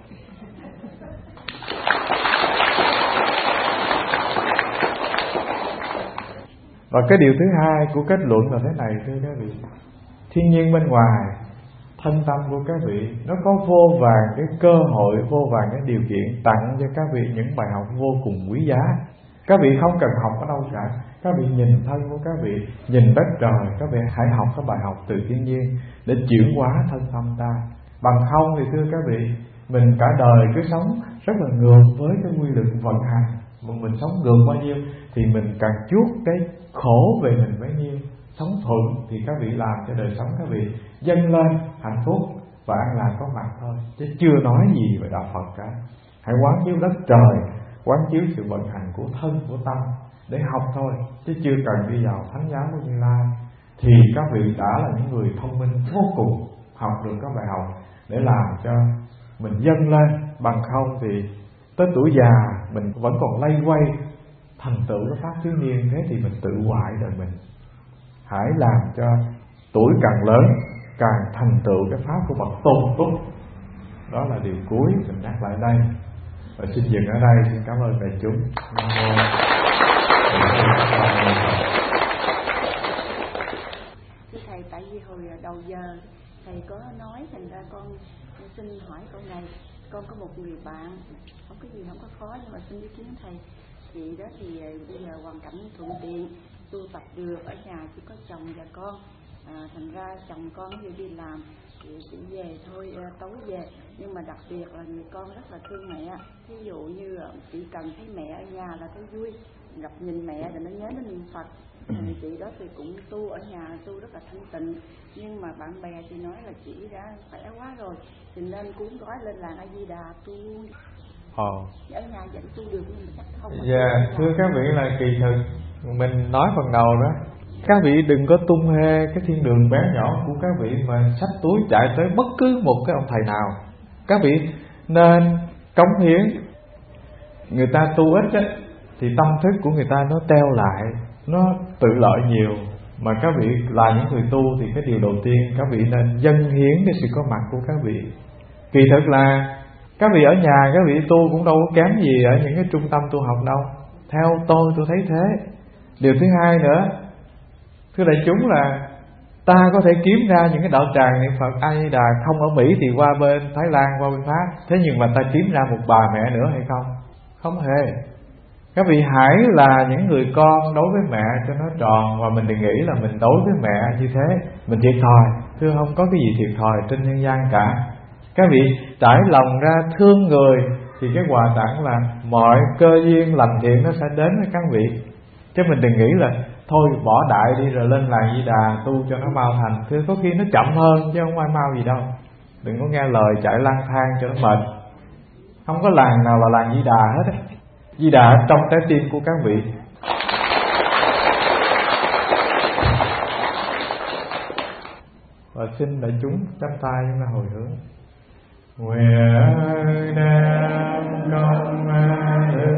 A: Và cái điều thứ hai của kết luận là thế này thưa các vị. Thiên nhiên bên ngoài, thân tâm của các vị nó có vô vàn cái cơ hội, vô vàn cái điều kiện tặng cho các vị những bài học vô cùng quý giá. Các vị không cần học ở đâu cả. Các vị nhìn thân của các vị, nhìn đất trời, các vị hãy học các bài học từ thiên nhiên để chuyển hóa thân tâm ta. Bằng không thì thưa các vị, mình cả đời cứ sống rất là ngược với cái quy luật vận hành. Mà mình sống ngược bao nhiêu thì mình càng chuốc cái khổ về mình bấy nhiêu. Sống thuận thì các vị làm cho đời sống các vị dâng lên hạnh phúc và an lạc có mặt thôi, chứ chưa nói gì về đạo Phật cả. Hãy quán chiếu đất trời, quán chiếu sự vận hành của thân, của tâm để học thôi, chứ chưa cần đi vào thánh giáo của Như Lai. Thì các vị đã là những người thông minh vô cùng, học được các bài học để làm cho mình dâng lên. Bằng không thì tới tuổi già mình vẫn còn lay quay thành tựu cái pháp thiếu niên, thế thì mình tự hoại đời mình. Hãy làm cho tuổi càng lớn càng thành tựu cái pháp của bậc tôn túc. Đó là điều cuối mình nhắc lại đây. Và xin dừng ở đây. Xin cảm ơn đại chúng.
B: Thưa thầy, tại vì hồi đầu giờ thầy có nói, thành ra con xin hỏi câu này. Con có một người bạn, không có gì không có khó, nhưng mà xin ý kiến thầy. Chị đó thì bây giờ hoàn cảnh thuận tiện, tu tập được, ở nhà chỉ có chồng và con. Thành ra chồng con vừa đi làm thì chỉ về thôi, tối về. Nhưng mà đặc biệt là người con rất là thương mẹ. Ví dụ như chỉ cần thấy mẹ ở nhà là thấy vui, gặp nhìn mẹ rồi nó nhớ đến niệm Phật. Chị đó thì cũng tu ở nhà, tu rất là thanh tịnh. Nhưng mà bạn bè thì nói là chị đã khỏe quá rồi thì nên cuốn gói lên làng A Di Đà tu. Ở nhà vẫn tu được nhưng mà chắc không.
A: Thưa các vị, là kỳ thực mình nói phần đầu đó, các vị đừng có tung hê cái thiên đường bé nhỏ của các vị mà xách túi chạy tới bất cứ một cái ông thầy nào. Các vị nên cống hiến. Người ta tu ít ấy, thì tâm thức của người ta nó teo lại, nó tự lợi nhiều. Mà các vị là những người tu thì cái điều đầu tiên các vị nên dâng hiến cái sự có mặt của các vị. Kỳ thực là các vị ở nhà các vị tu cũng đâu có kém gì ở những cái trung tâm tu học đâu. Theo tôi thấy thế. Điều thứ hai nữa, thưa đại chúng, là ta có thể kiếm ra những cái đạo tràng niệm Phật A Di Đà không ở Mỹ thì qua bên Thái Lan, qua bên Pháp. Thế nhưng mà ta kiếm ra một bà mẹ nữa hay không? Không hề. Các vị hãy là những người con đối với mẹ cho nó tròn. Và mình đừng nghĩ là mình đối với mẹ như thế mình thiệt thòi. Thưa, không có cái gì thiệt thòi trên nhân gian cả. Các vị trải lòng ra thương người thì cái quà tặng là mọi cơ duyên lành thiện nó sẽ đến với các vị. Chứ mình đừng nghĩ là thôi bỏ đại đi rồi lên làng Di Đà tu cho nó mau thành. Thưa, có khi nó chậm hơn chứ không ai mau gì đâu. Đừng có nghe lời chạy lang thang cho nó mệt. Không có làng nào là làng Di Đà hết á. Di Đà trong trái tim của các vị. Và xin đại chúng chắp tay chúng ta hồi hướng. Nguyện đem công đức